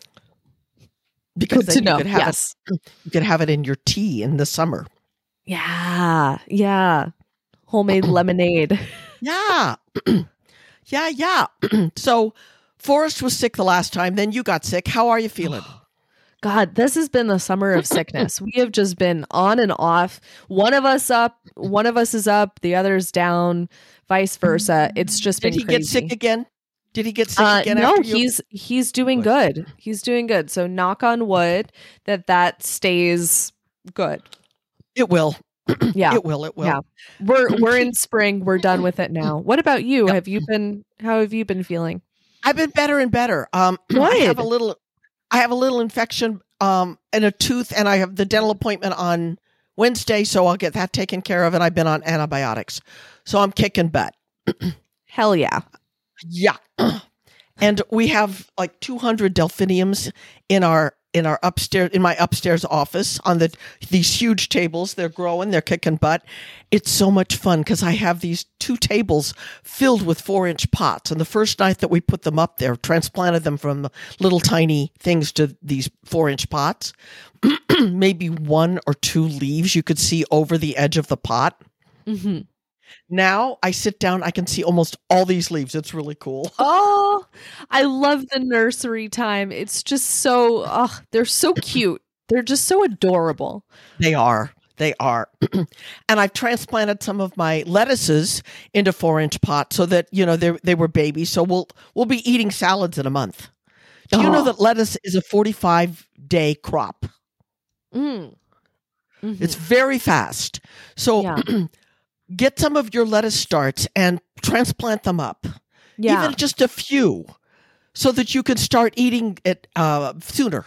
Because Good to then you know. could have Yes. it you could have it in your tea in the summer. Yeah, yeah. Homemade lemonade. Yeah. yeah, yeah. So Forrest was sick the last time, then you got sick. How are you feeling? God, this has been the summer of sickness. We have just been on and off. One of us up, one of us is up, the other's down, vice versa. It's just Did been he crazy. get sick again? Did he get sick Uh, again no, after you? he's he's doing good. He's doing good. So knock on wood that that stays good. It will. Yeah. It will. It will. Yeah. We're we're in spring. We're done with it now. What about you? Have you been how have you been feeling? I've been better and better. Um, I have a Good. little, I have a little infection um, in a tooth, and I have the dental appointment on Wednesday, so I'll get that taken care of. And I've been on antibiotics, so I'm kicking butt. Hell yeah. Yeah, and we have like two hundred delphiniums in our in our upstairs in my upstairs office on the these huge tables. They're growing. They're kicking butt. It's so much fun because I have these two tables filled with four inch pots. And the first night that we put them up there, transplanted them from little tiny things to these four inch pots. Maybe one or two leaves you could see over the edge of the pot. hmm Now I sit down, I can see almost all these leaves. It's really cool. Oh, I love the nursery time. It's just so oh, they're so cute. They're just so adorable. They are. They are. And I've transplanted some of my lettuces into four inch pots so that, you know, they they were babies. So we'll we'll be eating salads in a month. Do you know Oh. that lettuce is a forty-five day crop? Mm. Mhm. It's very fast. So Yeah. get some of your lettuce starts and transplant them up. Yeah. Even just a few, so that you can start eating it uh, sooner.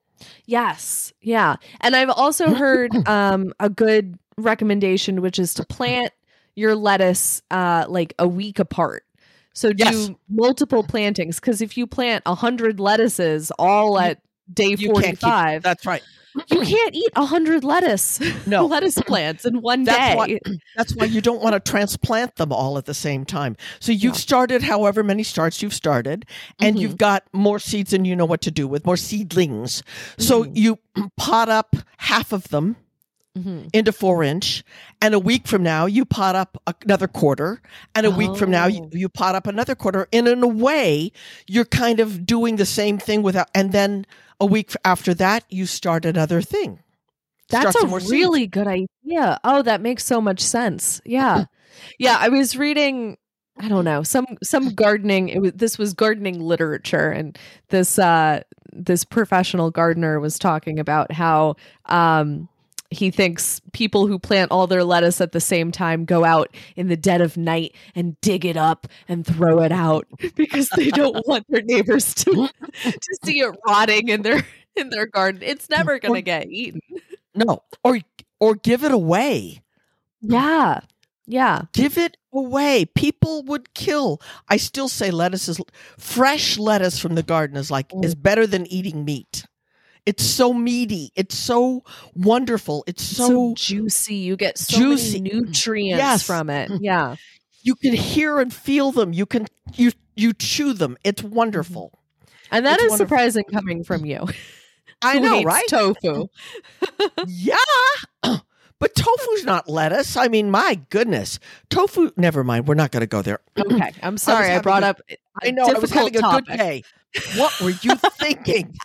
Yes. Yeah. And I've also heard um, a good recommendation, which is to plant your lettuce uh, like a week apart. So do Yes. multiple plantings, because if you plant a hundred lettuces all at day You can't keep- forty-five, That's right. you can't eat a hundred lettuce No. lettuce plants in one That's day. why, that's why you don't want to transplant them all at the same time. So you've Yeah. started however many starts you've started, and Mhm. you've got more seeds than you know what to do with, more seedlings. So Mhm. you pot up half of them Mhm. into four inch, and a week from now you pot up another quarter, and a week from now you, Oh. you pot up another quarter. And in a way, you're kind of doing the same thing without, and then a week after that, you start another thing. That's Start a some more seeds. really good idea. Oh, that makes so much sense. Yeah. Yeah. I was reading, I don't know, some some gardening. It was this was gardening literature, and this uh this professional gardener was talking about how um he thinks people who plant all their lettuce at the same time go out in the dead of night and dig it up and throw it out because they don't want their neighbors to to see it rotting in their in their garden. It's never going to get eaten. No, or or give it away. Yeah. Yeah. Give it away. People would kill. I still say lettuce is fresh lettuce from the garden is like Mm. is better than eating meat. It's so meaty. It's so wonderful. It's So, so, juicy. You get so juicy. many nutrients Yes. from it. Yeah. you can hear and feel them. You can you you chew them. It's wonderful. And that It's is wonderful. surprising coming from you. I who know, hates right? tofu. Yeah. But tofu's not lettuce. I mean, my goodness. Tofu, never mind. We're not going to go there. Okay. I'm sorry. I, having brought a- up a I know. I was difficult having a topic. good day. What were you thinking?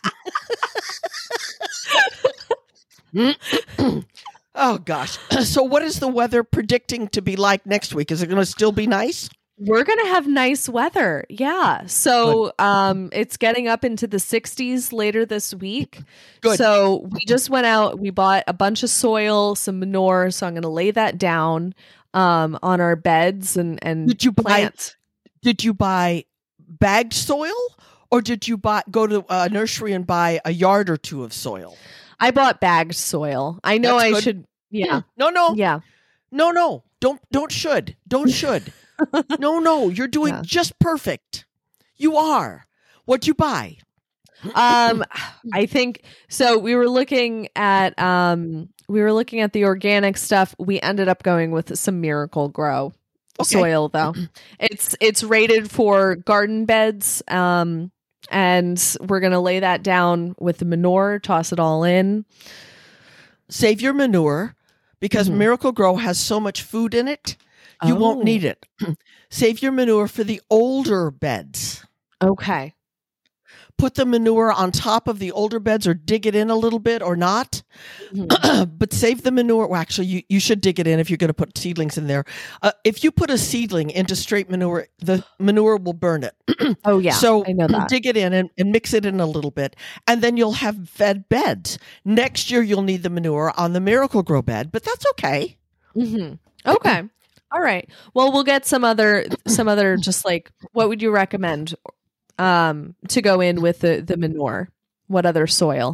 Oh, gosh. So what is the weather predicting to be like next week? Is it going to still be nice? We're going to have nice weather. Yeah. So um, it's getting up into the sixties later this week. Good. So we just went out. We bought a bunch of soil, some manure. So I'm going to lay that down um, on our beds and, and Did you buy- plant. Did you buy bagged soil, or did you buy go to a nursery and buy a yard or two of soil? I bought bagged soil. I know That's I good. should. Yeah. No, no. Yeah. No, no. Don't don't should. Don't should. No, no. You're doing Yeah. just perfect. You are. What'd you buy? Um, I think so. We were looking at um, we were looking at the organic stuff. We ended up going with some Miracle Grow Okay. soil, though. It's it's rated for garden beds. Um, and we're gonna lay that down with the manure, toss it all in. Save your manure because Mhm. Miracle Grow has so much food in it. You Oh. won't need it. Save your manure for the older beds. Okay. Put the manure on top of the older beds or dig it in a little bit or not. Mhm. But save the manure. Well, actually, you, you should dig it in if you're going to put seedlings in there. Uh, if you put a seedling into straight manure, the manure will burn it. Oh yeah. So I know that. dig it in and, and mix it in a little bit. And then you'll have fed beds. Next year, you'll need the manure on the Miracle Grow bed, but that's okay. hmm Okay. All right. Well, we'll get some other some other just like what would you recommend um to go in with the the manure? What other soil?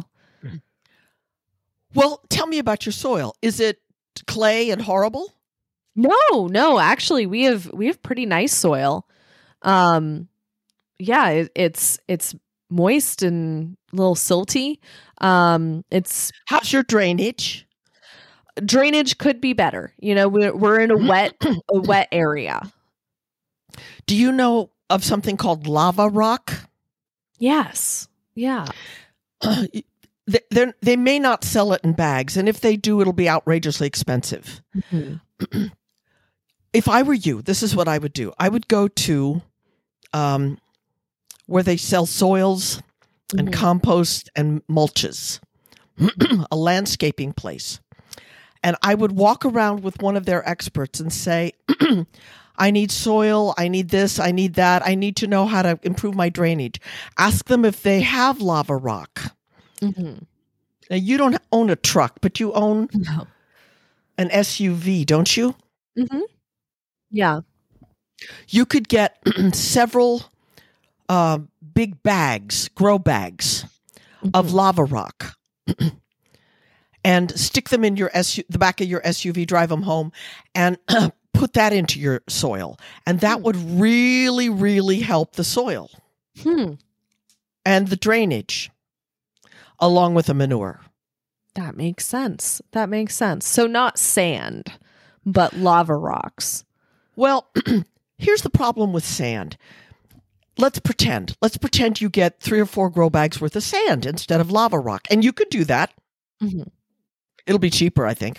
Well, tell me about your soil. Is it clay and horrible? No, no, actually we have we have pretty nice soil. Um yeah, it, it's it's moist and a little silty. Um it's How's your drainage? drainage could be better. You know, we're we're in a wet a wet area. Do you know of something called lava rock? Yes. Yeah. They they're- they may not sell it in bags, and if they do, it'll be outrageously expensive. Mhm. If I were you, this is what I would do. I would go to um, where they sell soils and Mhm. compost and mulches, a landscaping place. And I would walk around with one of their experts and say, I need soil, I need this, I need that, I need to know how to improve my drainage. Ask them if they have lava rock. Mhm. Now, you don't own a truck, but you own No. an S U V, don't you? Mm-hmm. Yeah. You could get several uh, big bags, grow bags Mm-hmm. of lava rock, and stick them in your S U V, the back of your S U V, drive them home, and put that into your soil. And that would really, really help the soil Hmm. and the drainage along with the manure. That makes sense. That makes sense. So not sand, but lava rocks. Well, here's the problem with sand. Let's pretend. Let's pretend you get three or four grow bags worth of sand instead of lava rock. And you could do that. Mm-hmm. It'll be cheaper, I think.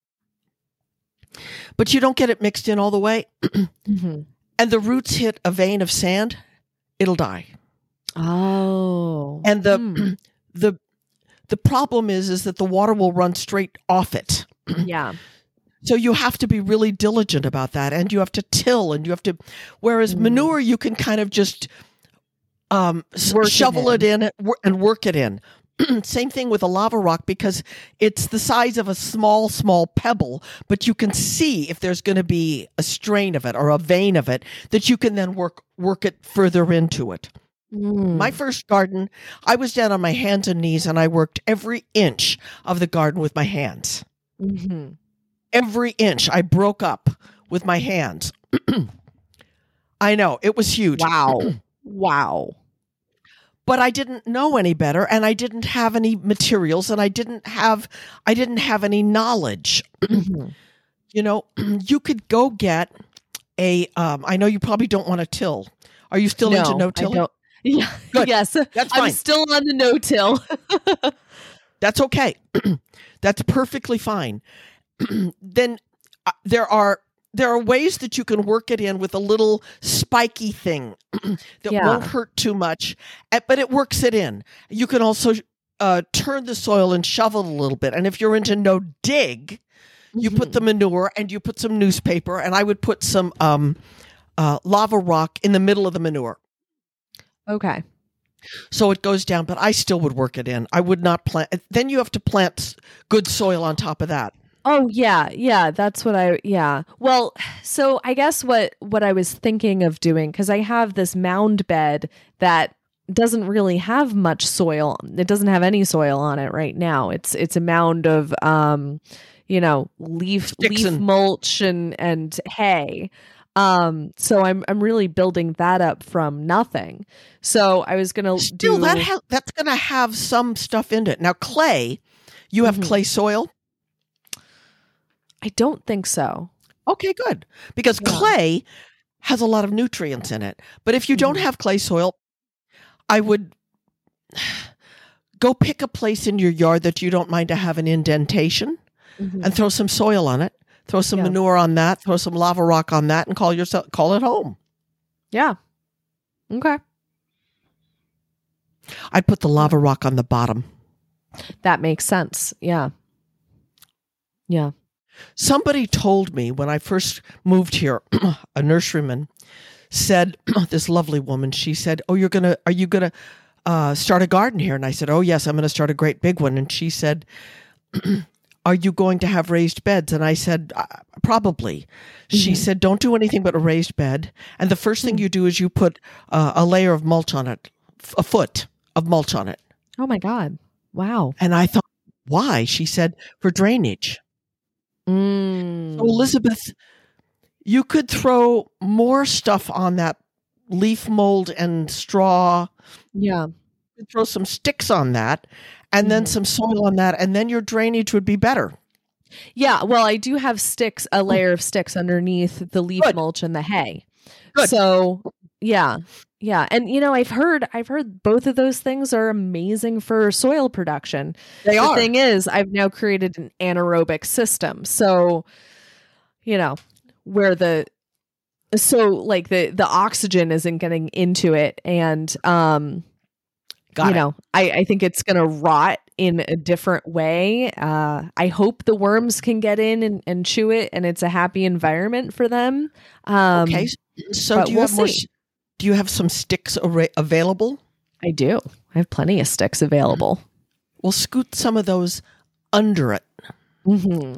But you don't get it mixed in all the way. Mm-hmm. And the roots hit a vein of sand, it'll die. Oh. And the Hmm. the the problem is is that the water will run straight off it. Yeah. So you have to be really diligent about that, and you have to till, and you have to. Whereas Mm. manure, you can kind of just um, s- Work it shovel it in. in, and wor- and work it in. Same thing with a lava rock, because it's the size of a small, small pebble, but you can see if there's going to be a strain of it or a vein of it that you can then work work it further into it. Mm. My first garden, I was down on my hands and knees, and I worked every inch of the garden with my hands. Mm-hmm. Every inch I broke up with my hands. I know, it was huge. Wow. Wow. But I didn't know any better, and I didn't have any materials, and I didn't have I didn't have any knowledge. Mm-hmm. You know, you could go get a um I know you probably don't want to till. Are you still into no I tilling? don't. Yeah. Good. Yes. That's I'm fine. still on the no-till. That's okay. That's perfectly fine. Then uh, there are there are ways that you can work it in with a little spiky thing that Yeah. won't hurt too much, eh, but it works it in. You can also uh, turn the soil and shovel a little bit. And if you're into no dig, you put the manure and you put some newspaper, and I would put some um, uh, lava rock in the middle of the manure. Okay. So it goes down, but I still would work it in. I would not plant. Then you have to plant s- good soil on top of that. Oh yeah, yeah, that's what I yeah. Well, so I guess what what I was thinking of doing, cuz I have this mound bed that doesn't really have much soil. It doesn't have any soil on it right now. It's it's a mound of um you know, leaf Sticks leaf and- mulch and and hay. Um so I'm I'm really building that up from nothing. So I was going to Still, do that ha- that's going to have some stuff in it. Now, clay, you have Mhm. clay soil. I don't think so. Okay, good. Because Yeah. clay has a lot of nutrients in it. But if you don't Mhm. have clay soil, I would go pick a place in your yard that you don't mind to have an indentation Mhm. and throw some soil on it. Throw some Yeah. manure on that. Throw some lava rock on that, and call yourself call it home. Yeah. Okay. I'd put the lava rock on the bottom. That makes sense. Yeah. Yeah. Somebody told me when I first moved here, a nurseryman said, this lovely woman, she said, "Oh, you're gonna, are you gonna uh, start a garden here?" And I said, "Oh yes, I'm gonna start a great big one." And she said, "Are you going to have raised beds?" And I said, uh, "Probably." She Mhm. said, "Don't do anything but a raised bed. And the first thing you do is you put uh, a layer of mulch on it, f- a foot of mulch on it." Oh my God. Wow. And I thought, why? She said, "For drainage." Mm. So Elizabeth, you could throw more stuff on that leaf mold and straw. Yeah. You could throw some sticks on that, and then Mhm. some soil on that, and then your drainage would be better. Yeah. Well, I do have sticks, a layer of sticks underneath the leaf Good. mulch and the hay. Good. So yeah. Yeah. And you know, I've heard I've heard both of those things are amazing for soil production. They The are. thing is, I've now created an anaerobic system. So, you know, where the so like the the oxygen isn't getting into it, and um Got you it. know, I, I think it's going to rot in a different way. Uh, I hope the worms can get in and, and chew it, and it's a happy environment for them. Um, Okay. So but do you we'll have more? see. s- Do you have some sticks ara- available? I do. I have plenty of sticks available. We'll scoot some of those under it Mm-hmm.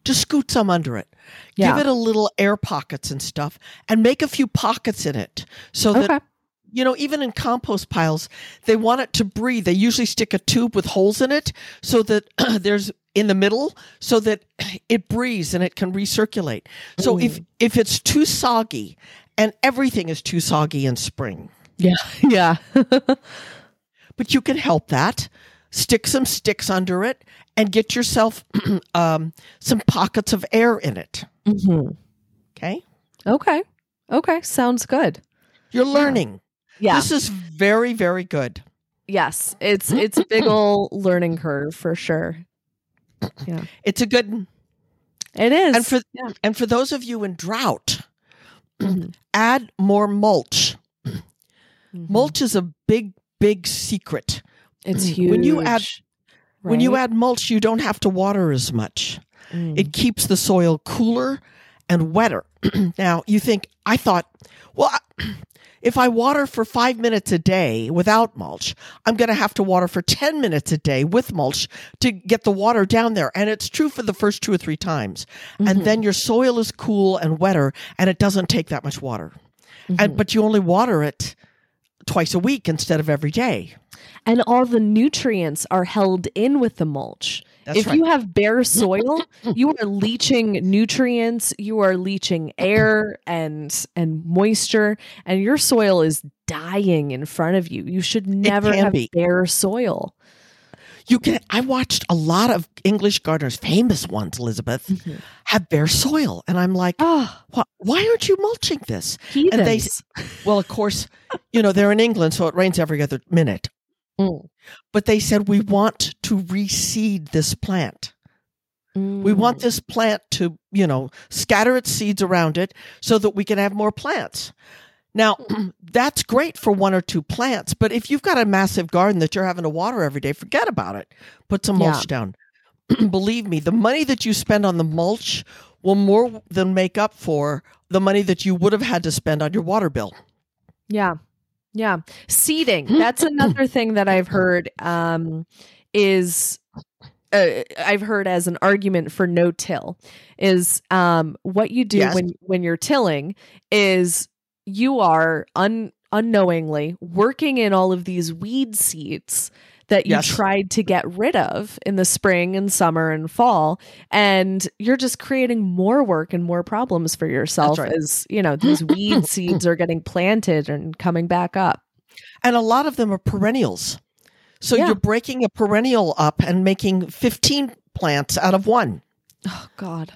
just scoot some under it. Yeah. Give it a little air pockets and stuff, and make a few pockets in it so that, Okay. you know, even in compost piles, they want it to breathe. They usually stick a tube with holes in it so that there's in the middle so that it breathes and it can recirculate. So Mm. if, if it's too soggy, and everything is too soggy in spring, Yeah. Yeah. but you can help that. Stick some sticks under it and get yourself um, some pockets of air in it. hmm Okay? Okay. Okay. Sounds good. You're learning. Yeah. This is very, very good. Yes. It's it's a big ol' learning curve for sure. Yeah. It's a good It is. and for yeah. and for those of you in drought, Mhm. add more mulch. Mhm. Mulch is a big, big secret. It's huge. When you add when you right? add mulch, you don't have to water as much. Mm. It keeps the soil cooler and wetter. Now, you think, I thought, well, I- if I water for five minutes a day without mulch, I'm going to have to water for ten minutes a day with mulch to get the water down there. And it's true for the first two or three times. Mhm. And then your soil is cool and wetter, and it doesn't take that much water. Mhm. And but you only water it twice a week instead of every day. And all the nutrients are held in with the mulch. That's if right. you have bare soil, you are leaching nutrients, you are leaching air and and moisture, and your soil is dying in front of you. You should never can have be. bare soil. You can. I watched a lot of English gardeners, famous ones, Elizabeth, Mhm. have bare soil, and I'm like, Oh, why, why aren't you mulching this? heathens. And they, well, of course, you know they're in England, so it rains every other minute. Mm. But they said we want to reseed this plant. We want Mm. this plant to, you know, scatter its seeds around it so that we can have more plants. Now, that's great for one or two plants, but if you've got a massive garden that you're having to water every day, forget about it. Put some Yeah. mulch down. Believe me, the money that you spend on the mulch will more than make up for the money that you would have had to spend on your water bill. Yeah. Yeah. Seeding. That's another thing that I've heard um, is uh, I've heard as an argument for no-till is um, what you do Yes. when, when you're tilling is you are un, unknowingly working in all of these weed seeds that you Yes. tried to get rid of in the spring and summer and fall, and you're just creating more work and more problems for yourself right. as, you know, these weed seeds are getting planted and coming back up. And a lot of them are perennials. So Yeah. you're breaking a perennial up and making fifteen plants out of one. Oh God.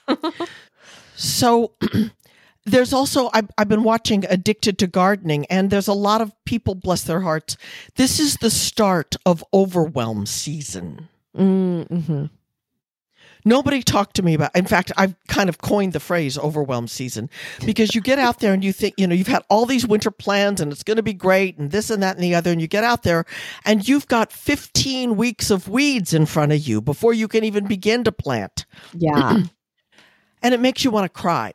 So there's also, I've, I've been watching Addicted to Gardening, and there's a lot of people, bless their hearts. This is the start of overwhelm season. Mm-hmm. Nobody talked to me about, in fact, I've kind of coined the phrase overwhelm season, because you get out there and you think, you know, you've had all these winter plans and it's going to be great and this and that and the other. And you get out there and you've got fifteen weeks of weeds in front of you before you can even begin to plant. Yeah. And it makes you want to cry.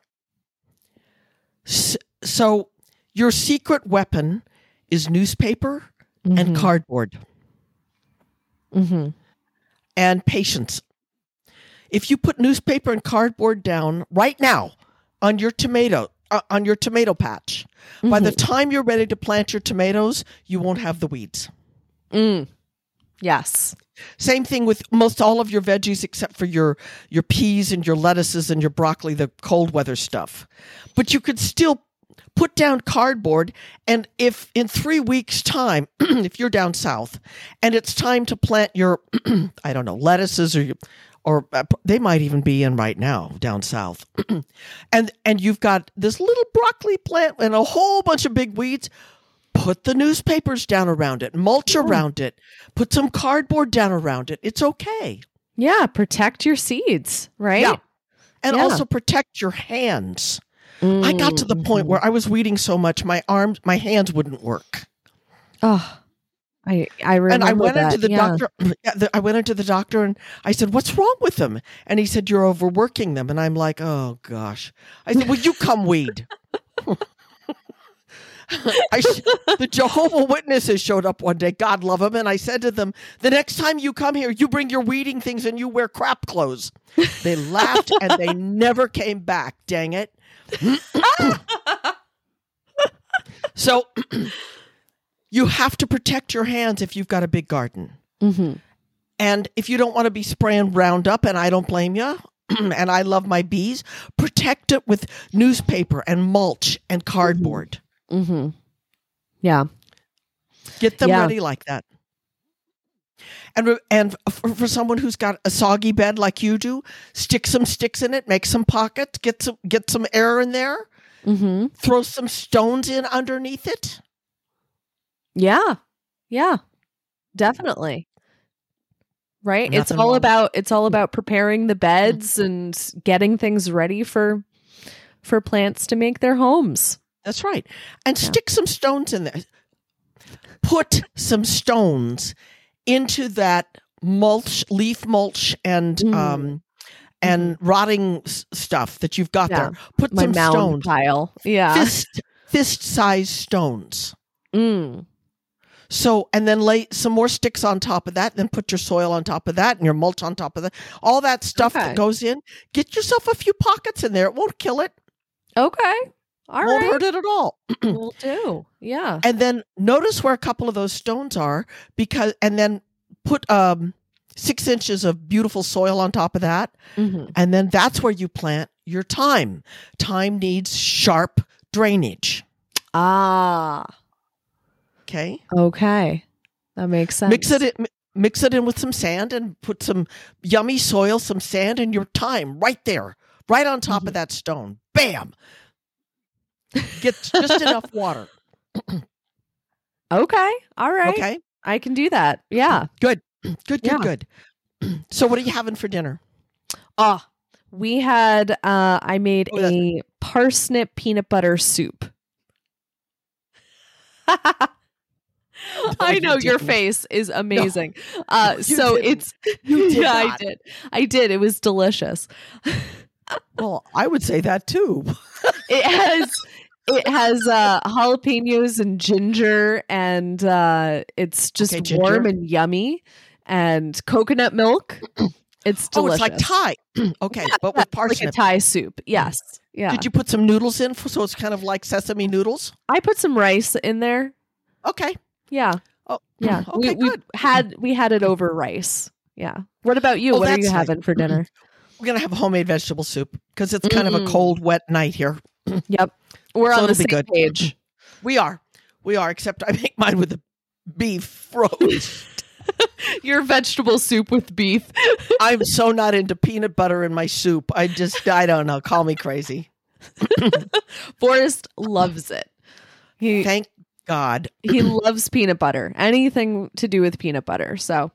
S- So your secret weapon is newspaper and Mhm. cardboard Mm-hmm. and patience. If you put newspaper and cardboard down right now on your tomato uh, on your tomato patch, by the time you're ready to plant your tomatoes, you won't have the weeds. Mm. Yes. Same thing with most all of your veggies except for your your peas and your lettuces and your broccoli, the cold weather stuff. But you could still put down cardboard, and if in three weeks' time, if you're down south and it's time to plant your, I don't know, lettuces or your, or uh, they might even be in right now down south, and and you've got this little broccoli plant and a whole bunch of big weeds, put the newspapers down around it, mulch around it, put some cardboard down around it. It's okay. Yeah. Protect your seeds, right? Yeah. And Yeah. also protect your hands. I got to the point where I was weeding so much, my arms, my hands wouldn't work. Oh, I I remember And I went that. into the yeah. doctor. Yeah, the, I went into the doctor and I said, "What's wrong with them?" And he said, "You're overworking them." And I'm like, "Oh gosh." I said, "Well, you come weed." I, the Jehovah Witnesses showed up one day. God love them. And I said to them, the next time you come here, you bring your weeding things and you wear crap clothes. They laughed and they never came back. Dang it. So you have to protect your hands if you've got a big garden. Mm-hmm. And if you don't want to be spraying Roundup, and I don't blame you, and I love my bees, protect it with newspaper and mulch and cardboard. Mm-hmm. Yeah. Get them Yeah. ready like that. And re- and for, for someone who's got a soggy bed like you do, stick some sticks in it, make some pockets, get some get some air in there, Mm-hmm. throw some stones in underneath it. Yeah. Yeah. Definitely. Right? It's Nothing all wrong. about it's all about preparing the beds and getting things ready for for plants to make their homes. That's right. And Yeah. stick some stones in there. Put some stones into that mulch, leaf mulch, and Mm. um, and rotting s- stuff that you've got Yeah. there. Put My some mound stones, pile. Yeah. fist fist size stones. Mm. So, and then lay some more sticks on top of that. Then put your soil on top of that, and your mulch on top of that. All that stuff Okay. that goes in. Get yourself a few pockets in there. It won't kill it. Okay. All won't right. hurt it at all. Will do. Yeah. And then notice where a couple of those stones are, because, and then put um, six inches of beautiful soil on top of that. Mm-hmm. And then that's where you plant your thyme. Thyme needs sharp drainage. Ah. Okay. Okay. That makes sense. Mix it in, mix it in with some sand and put some yummy soil, some sand, and your thyme right there, right on top Mhm. of that stone. Bam. Get just enough water. Okay. All right. Okay. I can do that. Yeah. Good. Good, good, Yeah. good. So what are you having for dinner? Ah, we had uh I made Oh, that's- a parsnip peanut butter soup. I you know your didn't. face is amazing. Uh you so didn't. it's You did yeah, I not. did. I did. It was delicious. Well, I would say that too. It has it has uh jalapenos and ginger, and uh it's just Okay, ginger. warm and yummy, and coconut milk. It's Oh, delicious. it's like Thai. Okay, but with Like a parsnip. Thai soup. Yes. Yeah. Did you put some noodles in, for, so it's kind of like sesame noodles? I put some rice in there. Okay. Yeah. Oh, Yeah. Okay, we, we good. had we had it over rice. Yeah. What about you? Oh, what are that's you nice. having for dinner? We're gonna have homemade vegetable soup because it's kind of a Mm. cold, wet night here. Yep. We're So on the it'll be same good. page. We are, we are. Except I make mine with the beef roast. Your vegetable soup with beef. I'm so not into peanut butter in my soup. I just, I don't know. Call me crazy. Forrest loves it. He Thank God. he loves peanut butter. Anything to do with peanut butter. So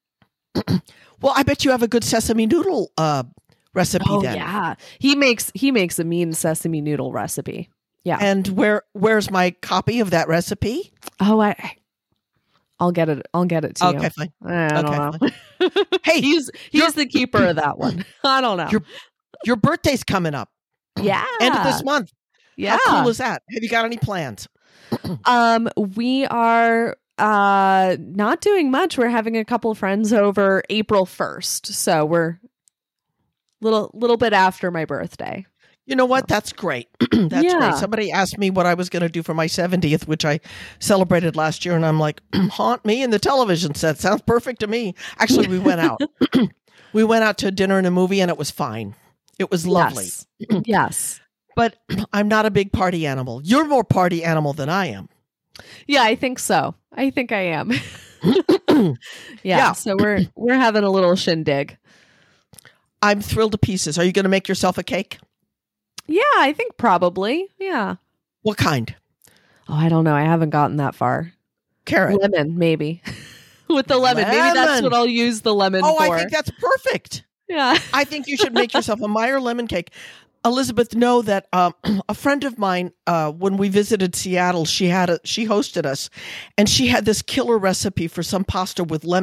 Well, I bet you have a good sesame noodle uh, recipe Oh then. yeah. He makes he makes a mean sesame noodle recipe. Yeah. And where where's my copy of that recipe? Oh, I I- I'll get it. I'll get it to Okay, you. fine. I don't Okay, know. Hey, he's he's the keeper of that one. I don't know. Your your birthday's coming up. yeah. End of this month. Yeah. How cool is that? Have you got any plans? Um, we are uh not doing much. We're having a couple friends over April first, so we're little little bit after my birthday. You know what? That's great. That's Yeah. great. Somebody asked me what I was going to do for my seventieth, which I celebrated last year, and I'm like, haunt me in the television set. Sounds perfect to me. Actually, we went out. We went out to dinner and a movie, and it was fine. It was lovely. Yes. Yes. But I'm not a big party animal. You're more party animal than I am. Yeah, I think so. I think I am. yeah, Yeah. So we're we're having a little shindig. I'm thrilled to pieces. Are you going to make yourself a cake? Yeah, I think probably. Yeah. What kind? Oh, I don't know. I haven't gotten that far. Carrot. Lemon, maybe. With the lemon. Maybe that's Lemon. what I'll use the lemon Oh, for. I think that's perfect. yeah. I think you should make yourself a Meyer lemon cake. Elizabeth, know that um, a friend of mine, uh, when we visited Seattle, she had a, she hosted us, and she had this killer recipe for some pasta with lemon.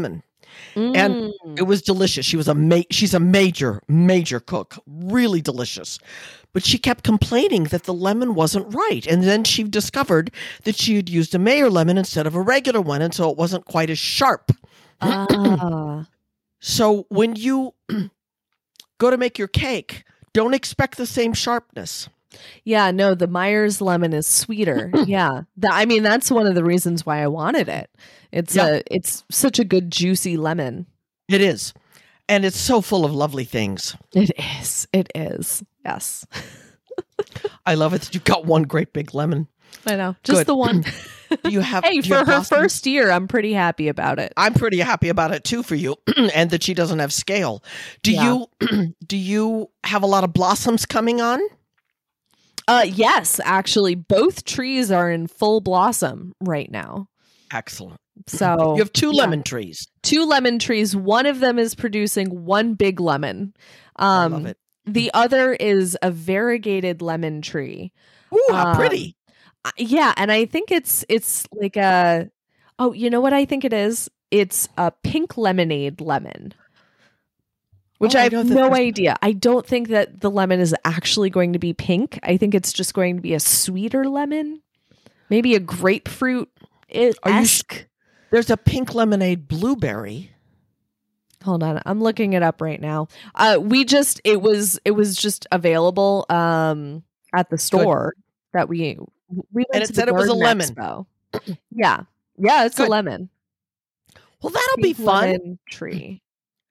And Mm. it was delicious. She was a ma- she's a major, major cook, really delicious. But she kept complaining that the lemon wasn't right. And then she discovered that she had used a Mayer lemon instead of a regular one. And so it wasn't quite as sharp. Ah. So when you go to make your cake, don't expect the same sharpness. Yeah, no, the Myers lemon is sweeter. Yeah. That, I mean, that's one of the reasons why I wanted it. It's Yeah. a it's such a good juicy lemon. It is. And it's so full of lovely things. It is. It is. Yes. I love it that you've got one great big lemon. I know. Just Good. the one. Do you have Hey, do you for have her blossoms? first year, I'm pretty happy about it. I'm pretty happy about it too for you, and that she doesn't have scale. Do Yeah. you do you have a lot of blossoms coming on? Uh yes, actually both trees are in full blossom right now. Excellent. So You have two yeah. lemon trees. two lemon trees. One of them is producing one big lemon. I Um love it. the other is a variegated lemon tree. Ooh, how um, pretty! Uh, Yeah, and I think it's it's like a oh, you know what I think it is? It's a pink lemonade lemon. Which Oh, I I have know that no there's- idea. I don't think that the lemon is actually going to be pink. I think it's just going to be a sweeter lemon. Maybe a grapefruit Are you sh- esque. There's a pink lemonade blueberry. Hold on, I'm looking it up right now. Uh, we just it was it was just available um at the store that we we went And it to the said it was a Garden lemon. Expo. Yeah, yeah, it's Good. a lemon. Well, that'll be Pink fun. lemon tree.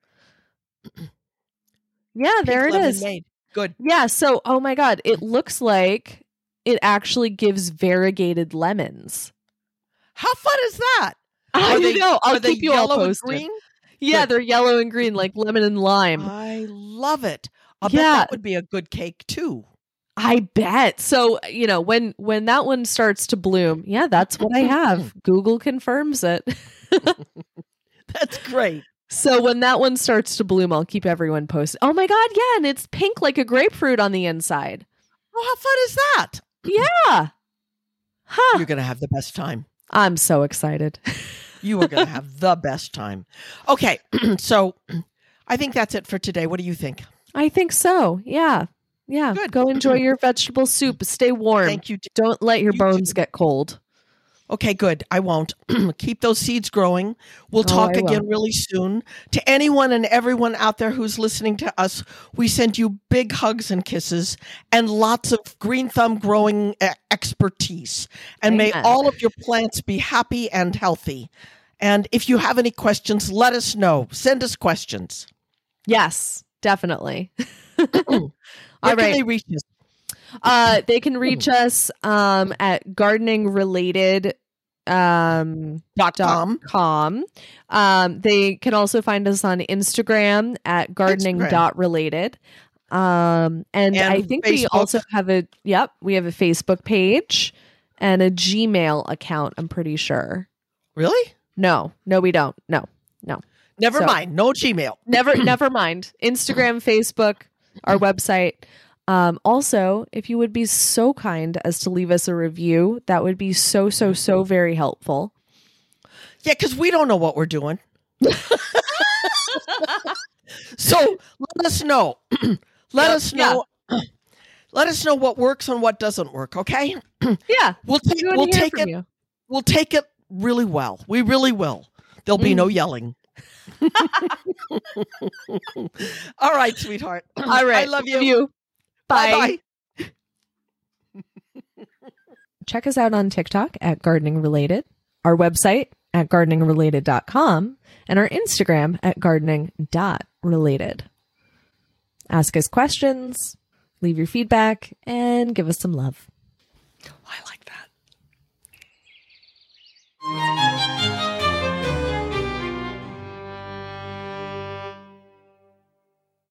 Yeah, there Pink it is. lemonade. Good. Yeah, so oh my god, it looks like it actually gives variegated lemons. How fun is that? I Are they- know. I'll are they keep you all yellow and posted. green? Yeah, Good. they're yellow and green like lemon and lime. I love it. I bet Yeah. that would be a good cake too. I bet. So, you know, when when that one starts to bloom, yeah, that's what I have. Google confirms it. That's great. So when that one starts to bloom, I'll keep everyone posted. Oh my god, yeah, and it's pink like a grapefruit on the inside. Well, how fun is that? Yeah. Huh. You're going to have the best time. I'm so excited. You are going to have the best time. Okay. So I think that's it for today. What do you think? I think so. Yeah. Yeah. Good. Go enjoy your vegetable soup. Stay warm. Thank you. Don't let your You bones too. get cold. Okay, good. I won't. Keep those seeds growing. We'll Oh, talk I again will. really soon. To anyone and everyone out there who's listening to us, we send you big hugs and kisses and lots of green thumb growing e- expertise. And may Amen. all of your plants be happy and healthy. And if you have any questions, let us know. Send us questions. Yes, definitely. Where All can right. they reach us? Uh, they can reach us um, at gardening related um, Dot dot com. com. Um, they can also find us on Instagram at gardening dot related. Um, and, And I think we Facebook. also have a, yep, we have a Facebook page and a Gmail account, I'm pretty sure. Really? No, no, we don't. No, no. Never So- mind. No Gmail. Never, never mind. Instagram, Facebook, our website. Um, also, if you would be so kind as to leave us a review, that would be so, so, so very helpful. Yeah, because we don't know what we're doing. So let us know. Let Yep, us know. Let us know what works and what doesn't work. Okay, Yeah, we'll take we wanna we'll hear take from it. you. We'll take it really well. We really will. There'll be Mm. no yelling. All right, sweetheart. All right, I love you. Bye. Bye. Check us out on TikTok at Gardening Related, our website at gardening related dot com, and our Instagram at gardening dot related. Ask us questions, leave your feedback, and give us some love.